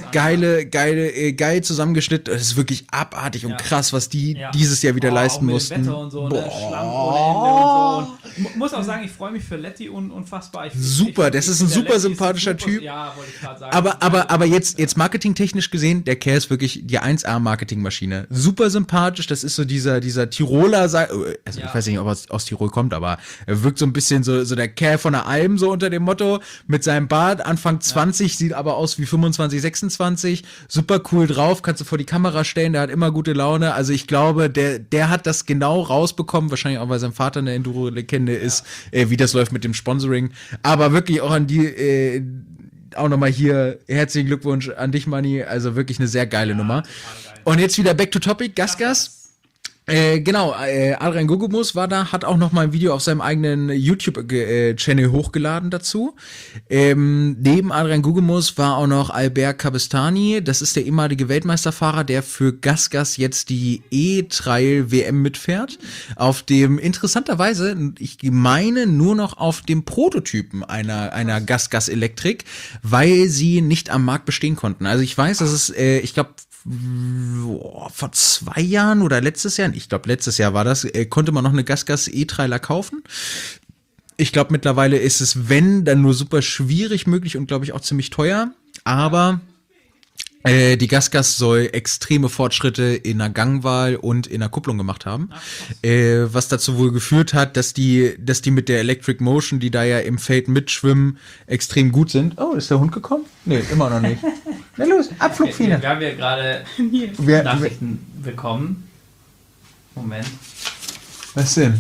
geil zusammengeschnitten. Es ist wirklich abartig und krass, was die dieses Jahr wieder leisten mussten. Wetter und so, ne? Schlamm ohne Ende und so. Und muss auch sagen, ich freue mich für Letty unfassbar. Super, das ist ein super sympathischer Typ. Ja, wollte ich gerade sagen. Aber jetzt marketingtechnisch gesehen, der Kerl ist wirklich die 1A-Marketingmaschine. Super sympathisch, das ist so dieser Tiroler, also ich weiß nicht, ob er aus Tirol kommt, aber er wirkt so ein bisschen so der Kerl von der Alm, so unter dem Motto, mit seinem Bart, Anfang 20, sieht aber aus wie 25, 26, super cool drauf, kannst du vor die Kamera stellen, der hat immer gute Laune, also ich glaube, der hat das genau rausbekommen, wahrscheinlich auch, weil sein Vater eine Enduro-Legende ist, wie das läuft mit dem Sponsoring, aber wirklich auch an die, auch nochmal hier herzlichen Glückwunsch an dich, Manni, also wirklich eine sehr geile Nummer. Und jetzt wieder back to topic, GasGas. Adrian Gugemus war da, hat auch noch mal ein Video auf seinem eigenen YouTube-Channel hochgeladen dazu. Neben Adrian Gugemus war auch noch Albert Cabestany, das ist der ehemalige Weltmeisterfahrer, der für GasGas jetzt die E-Trial-WM mitfährt. Auf dem, interessanterweise, ich meine nur noch auf dem Prototypen einer GasGas-Elektrik, weil sie nicht am Markt bestehen konnten. Also ich weiß, dass es, ich glaube, vor 2 Jahren oder letztes Jahr, ich glaube letztes Jahr war das, konnte man noch eine GasGas E-Trailer kaufen. Ich glaube mittlerweile ist es, wenn, dann nur super schwierig möglich und glaube ich auch ziemlich teuer, aber die GasGas soll extreme Fortschritte in der Gangwahl und in der Kupplung gemacht haben, was dazu wohl geführt hat, dass die mit der Electric Motion, die da ja im Feld mitschwimmen, extrem gut sind. Oh, ist der Hund gekommen? Nee, immer noch nicht. Na los, Abflugfine. Wir haben ja gerade Nachrichten bekommen. Moment. Was denn?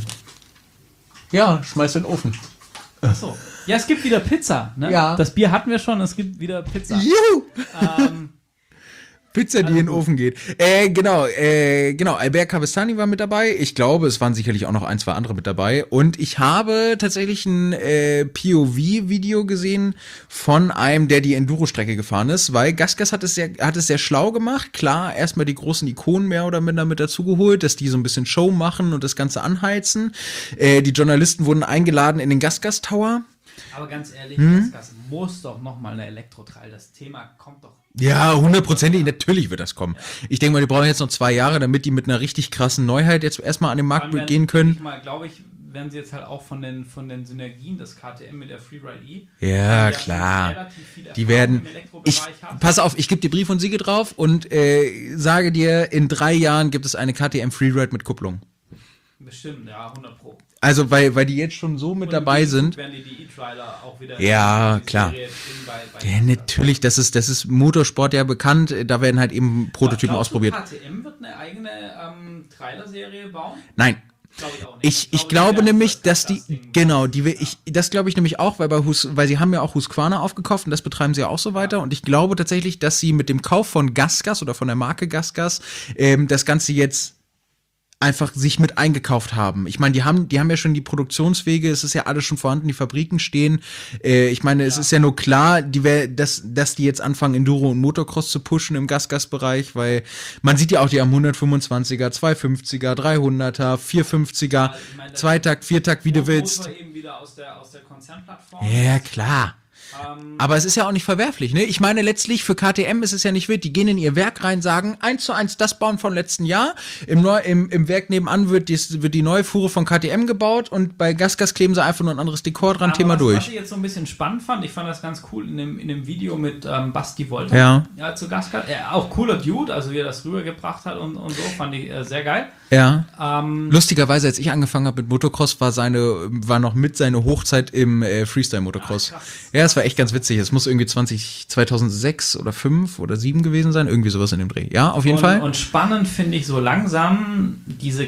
Ja, schmeiß in den Ofen. Achso. Ja, es gibt wieder Pizza. Ne? Ja. Das Bier hatten wir schon, es gibt wieder Pizza. Juhu! Pizza, die in den Ofen geht. Genau, Albert Cabestany war mit dabei. Ich glaube, es waren sicherlich auch noch 1, 2 andere mit dabei. Und ich habe tatsächlich ein POV-Video gesehen von einem, der die Enduro-Strecke gefahren ist, weil GasGas hat es sehr schlau gemacht. Klar, erstmal die großen Ikonen mehr oder minder mit dazugeholt, dass die so ein bisschen Show machen und das Ganze anheizen. Die Journalisten wurden eingeladen in den GasGas Tower. Aber ganz ehrlich, GasGas muss doch nochmal eine Elektrotrail. Das Thema kommt doch. Ja, 100%, natürlich wird das kommen. Ich denke mal, die brauchen jetzt noch 2 Jahre, damit die mit einer richtig krassen Neuheit jetzt erstmal an den Markt gehen können. Glaube ich, werden sie jetzt halt auch von den Synergien des KTM mit der Freeride E. Ja, klar. Die werden. Pass auf, ich gebe dir Brief und Siegel drauf und sage dir, in 3 Jahren gibt es eine KTM Freeride mit Kupplung. Bestimmt, ja, 100 Pro. Also, weil die jetzt schon so mit dabei sind. Werden die E-Trailer auch wieder. Ja, klar. Ja, natürlich, das ist Motorsport ja bekannt. Da werden halt eben Prototypen ausprobiert. KTM wird eine eigene Trailer-Serie bauen? Nein. Glaube ich auch nicht. Ich glaube nämlich, dass das glaube ich nämlich auch, weil sie haben ja auch Husqvarna aufgekauft und das betreiben sie ja auch so weiter. Und ich glaube tatsächlich, dass sie mit dem Kauf von GasGas oder von der Marke GasGas das Ganze jetzt einfach sich mit eingekauft haben. Ich meine, die haben ja schon die Produktionswege, es ist ja alles schon vorhanden, die Fabriken stehen. Ich meine, es ist ja nur klar, dass die jetzt anfangen, Enduro und Motocross zu pushen im Gas-Gas-Bereich, weil man sieht ja auch, die haben 125er, 250er, 300er, 450er, Zweitakt, Viertakt, wie du willst. Eben wieder aus der Konzernplattform. Ja, klar. Aber es ist ja auch nicht verwerflich, ne? Ich meine, letztlich für KTM ist es ja nicht wild. Die gehen in ihr Werk rein, sagen 1:1 das bauen von letzten Jahr. Im Werk nebenan wird die neue Fuhre von KTM gebaut und bei GasGas kleben sie einfach nur ein anderes Dekor dran, Thema durch. Was ich jetzt so ein bisschen spannend fand, ich fand das ganz cool in dem Video mit Basti Wolter zu GasGas. Auch cooler Dude, also wie er das rübergebracht hat und so, fand ich sehr geil. Ja. Lustigerweise, als ich angefangen habe mit Motocross, war noch mit seine Hochzeit im Freestyle-Motocross. Ja, es war echt ganz witzig. Es muss irgendwie 2006 oder 5 oder 7 gewesen sein. Irgendwie sowas in dem Dreh. Ja, auf jeden Fall. Und spannend finde ich so langsam diese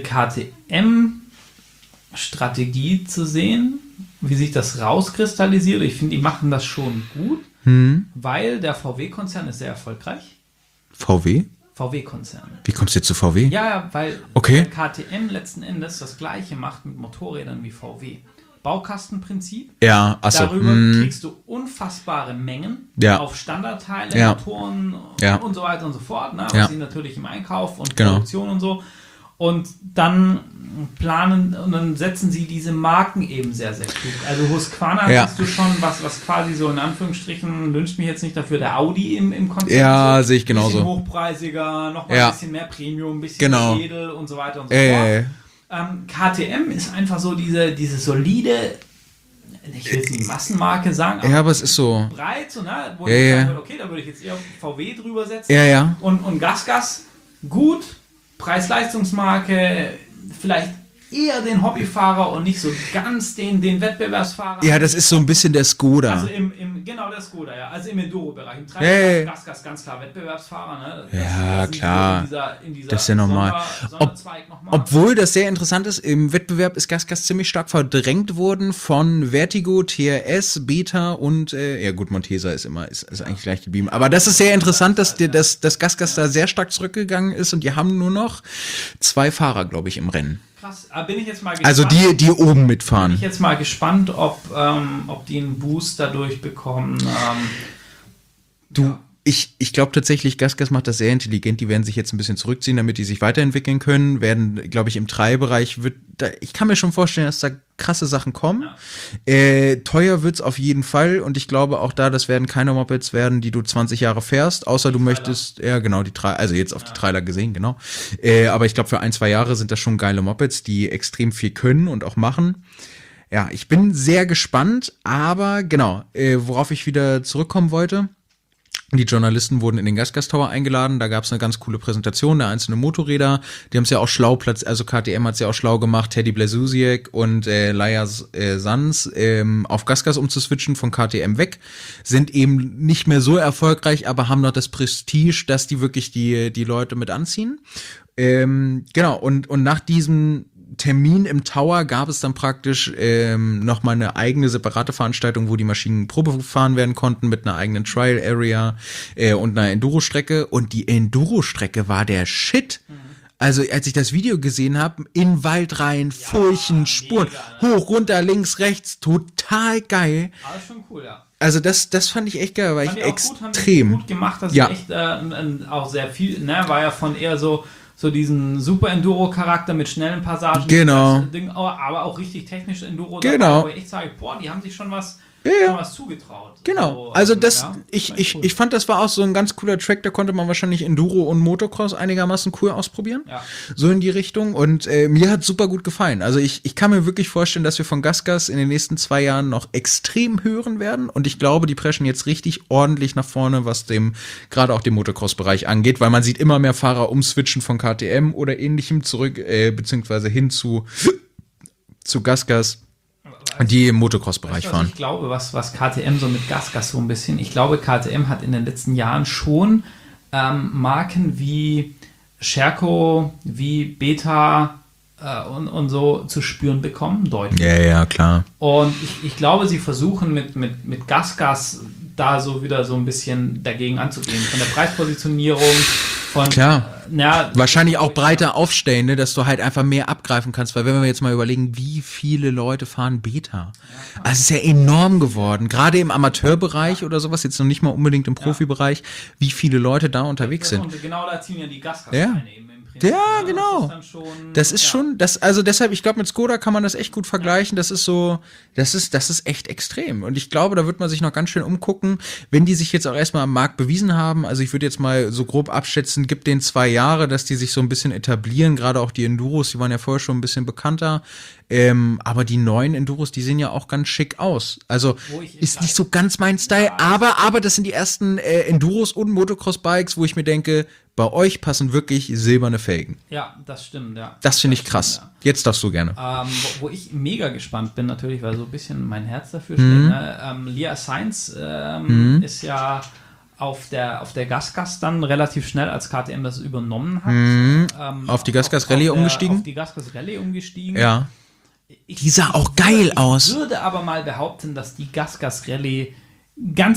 KTM-Strategie zu sehen, wie sich das rauskristallisiert. Ich finde, die machen das schon gut, weil der VW-Konzern ist sehr erfolgreich. VW? VW-Konzern. Wie kommst du jetzt zu VW? Ja, weil KTM letzten Endes das Gleiche macht mit Motorrädern wie VW. Baukastenprinzip. Ja, achso. Darüber kriegst du unfassbare Mengen auf Standardteile, Motoren und so weiter und so fort. Ne? Was sie natürlich im Einkauf und Produktion und so. Und dann dann setzen sie diese Marken eben sehr, sehr klug. Also Husqvarna siehst du schon, was quasi so in Anführungsstrichen, wünscht mich jetzt nicht dafür, der Audi im Konzept. Ja, sehe ich genauso. Ein bisschen hochpreisiger, nochmal ein bisschen mehr Premium, ein bisschen edel und so weiter und so fort. KTM ist einfach so diese solide, ich will jetzt nicht Massenmarke sagen, aber es ist so breit, so, ne? Wo ich sagen würde, okay, da würde ich jetzt eher VW drüber setzen. Und GasGas, gut, Preis-Leistungsmarke, vielleicht eher den Hobbyfahrer und nicht so ganz den Wettbewerbsfahrer. Ja, das ist so ein bisschen der Skoda. Also genau der Skoda, ja. Also im Enduro-Bereich. Im Treiber GasGas ganz klar Wettbewerbsfahrer, ne? Ja, klar. In dieser das ist ja normal. Sonderzweig nochmal. Obwohl das sehr interessant ist, im Wettbewerb ist GasGas ziemlich stark verdrängt worden von Vertigo, TRS, Beta und Montesa ist eigentlich gleich geblieben. Aber das ist sehr interessant, dass GasGas da sehr stark zurückgegangen ist und die haben nur noch 2 Fahrer, glaube ich, im Rennen. Krass, bin ich jetzt mal gespannt. Also die oben mitfahren. Bin ich jetzt mal gespannt, ob die einen Boost dadurch bekommen. Ich glaube tatsächlich, GasGas macht das sehr intelligent. Die werden sich jetzt ein bisschen zurückziehen, damit die sich weiterentwickeln können. Werden, glaube ich, im Treibereich ich kann mir schon vorstellen, dass da krasse Sachen kommen. Ja. Teuer wird's auf jeden Fall. Und ich glaube auch das werden keine Mopeds werden, die du 20 Jahre fährst, außer du möchtest, also jetzt auf die Trailer gesehen, genau. Aber ich glaube, für 1-2 Jahre sind das schon geile Mopeds, die extrem viel können und auch machen. Ja, ich bin sehr gespannt, aber genau, worauf ich wieder zurückkommen wollte. Die Journalisten wurden in den GasGas Tower eingeladen, da gab es eine ganz coole Präsentation der einzelnen Motorräder, die haben es ja auch schlau also KTM hat es ja auch schlau gemacht, Teddy Blasusiak und Laia Sanz auf GasGas umzuswitchen von KTM weg, sind eben nicht mehr so erfolgreich, aber haben noch das Prestige, dass die wirklich die Leute mit anziehen. Genau, und nach diesem Termin im Tower gab es dann praktisch nochmal eine eigene separate Veranstaltung, wo die Maschinen Probe gefahren werden konnten mit einer eigenen Trial Area und einer Enduro-Strecke. Und die Enduro-Strecke war der Shit. Also als ich das Video gesehen habe, in Wald rein, Furchen, Spuren, hoch, runter, links, rechts, total geil. Alles schon cool, ja. Also das fand ich echt geil, war ich extrem. Gut gemacht, das ist echt auch sehr viel, ne, war ja von eher so diesen Super-Enduro-Charakter mit schnellen Passagen. Genau. Ding, aber auch richtig technisch Enduro. Genau. Dabei, wo ich echt sage, die haben sich schon was zugetraut. Genau. Also ich fand, das war auch so ein ganz cooler Track, da konnte man wahrscheinlich Enduro und Motocross einigermaßen cool ausprobieren. Ja. So in die Richtung. Und mir hat super gut gefallen. Also ich kann mir wirklich vorstellen, dass wir von GasGas in den nächsten 2 Jahren noch extrem hören werden. Und ich glaube, die preschen jetzt richtig ordentlich nach vorne, was gerade auch dem Motocross-Bereich angeht, weil man sieht immer mehr Fahrer umswitchen von KTM oder ähnlichem zurück, beziehungsweise hin zu GasGas, die im Motocross-Bereich fahren. Ich glaube, was KTM so mit GasGas so ein bisschen, ich glaube, KTM hat in den letzten Jahren schon Marken wie Sherco, wie Beta und so zu spüren bekommen, deutlich. Ja, klar. Und ich glaube, sie versuchen mit GasGas da so wieder so ein bisschen dagegen anzugehen. Von der Preispositionierung, Klar. Wahrscheinlich auch breiter aufstellen, ne, dass du halt einfach mehr abgreifen kannst, weil wenn wir jetzt mal überlegen, wie viele Leute fahren Beta. Also es ist ja enorm geworden, gerade im Amateurbereich oder sowas, jetzt noch nicht mal unbedingt im Profibereich, wie viele Leute da unterwegs sind. Und genau da ziehen ja die Gasgas-Scheine eben im Prinzip. Ja, genau. Das ist schon, also deshalb, ich glaube, mit Skoda kann man das echt gut vergleichen. Das ist so, das ist echt extrem. Und ich glaube, da wird man sich noch ganz schön umgucken, wenn die sich jetzt auch erstmal am Markt bewiesen haben. Also ich würde jetzt mal so grob abschätzen, gibt denen 2 Jahre, dass die sich so ein bisschen etablieren. Gerade auch die Enduros, die waren ja vorher schon ein bisschen bekannter. Aber die neuen Enduros, die sehen ja auch ganz schick aus. Also ist nicht so ganz mein Style, aber das sind die ersten Enduros und Motocross-Bikes, wo ich mir denke, bei euch passen wirklich silberne Felgen. Ja, das stimmt, ja. Das finde ich krass. Ja. Jetzt darfst du gerne. Wo ich mega gespannt bin, natürlich, weil so ein bisschen mein Herz dafür schlägt. Ne? Leah Sainz ist ja auf der Gasgas dann relativ schnell, als KTM das übernommen hat. Auf die Gasgas Rallye umgestiegen? Auf die Gasgas Rallye umgestiegen. Ja. Die sah auch geil aus. Ich würde aber mal behaupten, dass die Gasgas Rallye ganz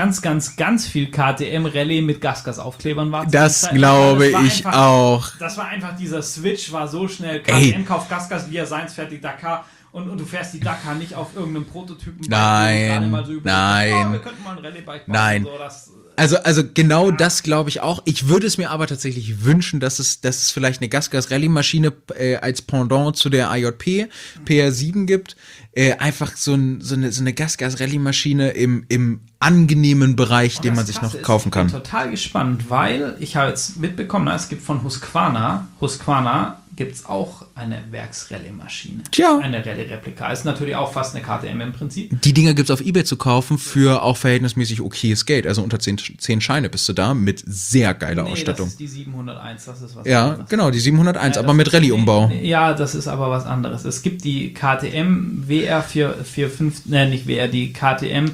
viel KTM-Rallye mit Gasgas-Aufklebern war. Das glaube ich auch. Das war einfach, dieser Switch war so schnell. KTM kauft Gasgas, Leah Sainz fährt die Dakar und du fährst die Dakar nicht auf irgendeinem Prototypen. Nein. Wir könnten mal ein Rallye-Bike bauen. Nein. So, also genau das glaube ich auch. Ich würde es mir aber tatsächlich wünschen, dass es vielleicht eine Gasgas-Rallye-Maschine als Pendant zu der AJP PR7 gibt. Einfach so eine Gasgas-Rallye-Maschine im angenehmen Bereich, den man sich noch kaufen kann. Ich bin total gespannt, weil ich habe jetzt mitbekommen, es gibt von Husqvarna gibt es auch eine Werks-Rallye-Maschine. Tja. Eine Rallye-Replika. Ist natürlich auch fast eine KTM im Prinzip. Die Dinger gibt es auf eBay zu kaufen für auch verhältnismäßig okayes Geld. Also unter 10 Scheine bist du da mit sehr geiler Ausstattung. Das ist die 701, das ist was anderes. Ja, genau, die 701, aber mit Rallye-Umbau. Ja, das ist aber was anderes. Es gibt die KTM WR45, nicht WR, die KTM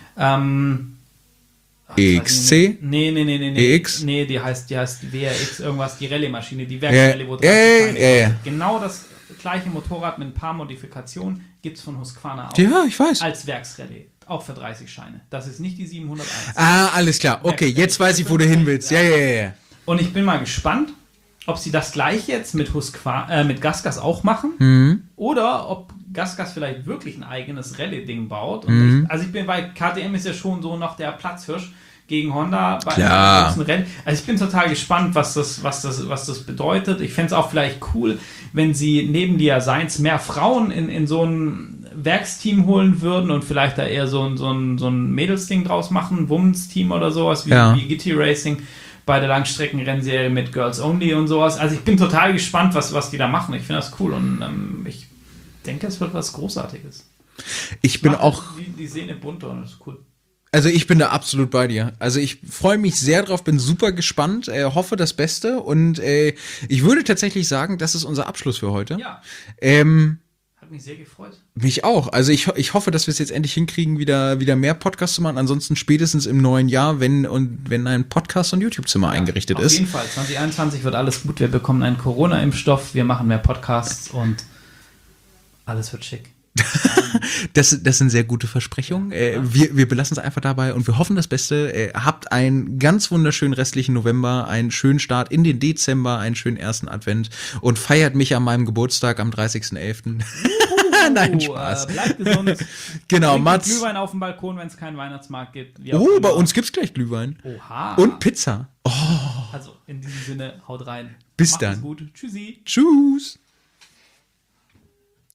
EXC? Nee. EX? Nee, die heißt WRX irgendwas, die Rallye-Maschine, die Werksrallye, wo 30 Scheine. Genau das gleiche Motorrad mit ein paar Modifikationen gibt es von Husqvarna auch. Ja, ich weiß. Als Werksrallye. Auch für 30 Scheine. Das ist nicht die 701. Ah, alles klar. Okay, jetzt weiß ich, wo du hin willst. Ja. Und ich bin mal gespannt, ob sie das gleich jetzt mit mit Gasgas auch machen oder ob Gasgas vielleicht wirklich ein eigenes Rallye-Ding baut. Und weil KTM ist ja schon so noch der Platzhirsch gegen Honda bei einem großen Rennen. Also ich bin total gespannt, was das bedeutet. Ich fände es auch vielleicht cool, wenn sie neben Leah Sainz mehr Frauen in so ein Werksteam holen würden und vielleicht da eher so ein Mädelsding draus machen, Women's-Team oder sowas, wie GT Racing bei der Langstreckenrennserie mit Girls Only und sowas. Also ich bin total gespannt, was die da machen. Ich finde das cool und ich denke, es wird was Großartiges. Ich bin auch... Die Szene bunter und das ist cool. Also ich bin da absolut bei dir. Also ich freue mich sehr drauf, bin super gespannt, hoffe das Beste und ich würde tatsächlich sagen, das ist unser Abschluss für heute. Ja. Hat mich sehr gefreut. Mich auch. Also ich hoffe, dass wir es jetzt endlich hinkriegen, wieder mehr Podcasts zu machen. Ansonsten spätestens im neuen Jahr, wenn ein Podcast- und YouTube-Zimmer eingerichtet ist. Auf jeden Fall. 2021 wird alles gut. Wir bekommen einen Corona-Impfstoff. Wir machen mehr Podcasts und alles wird schick. Das sind sehr gute Versprechungen. Wir belassen es einfach dabei und wir hoffen das Beste. Habt einen ganz wunderschönen restlichen November, einen schönen Start in den Dezember, einen schönen ersten Advent und feiert mich an meinem Geburtstag am 30.11. Nein, Spaß. Bleibt gesund. Genau, Mats. Glühwein auf dem Balkon, wenn es keinen Weihnachtsmarkt gibt. Bei uns gibt's gleich Glühwein. Oha. Und Pizza. Also in diesem Sinne, haut rein. Bis Macht dann. es gut. Tschüssi. Tschüss.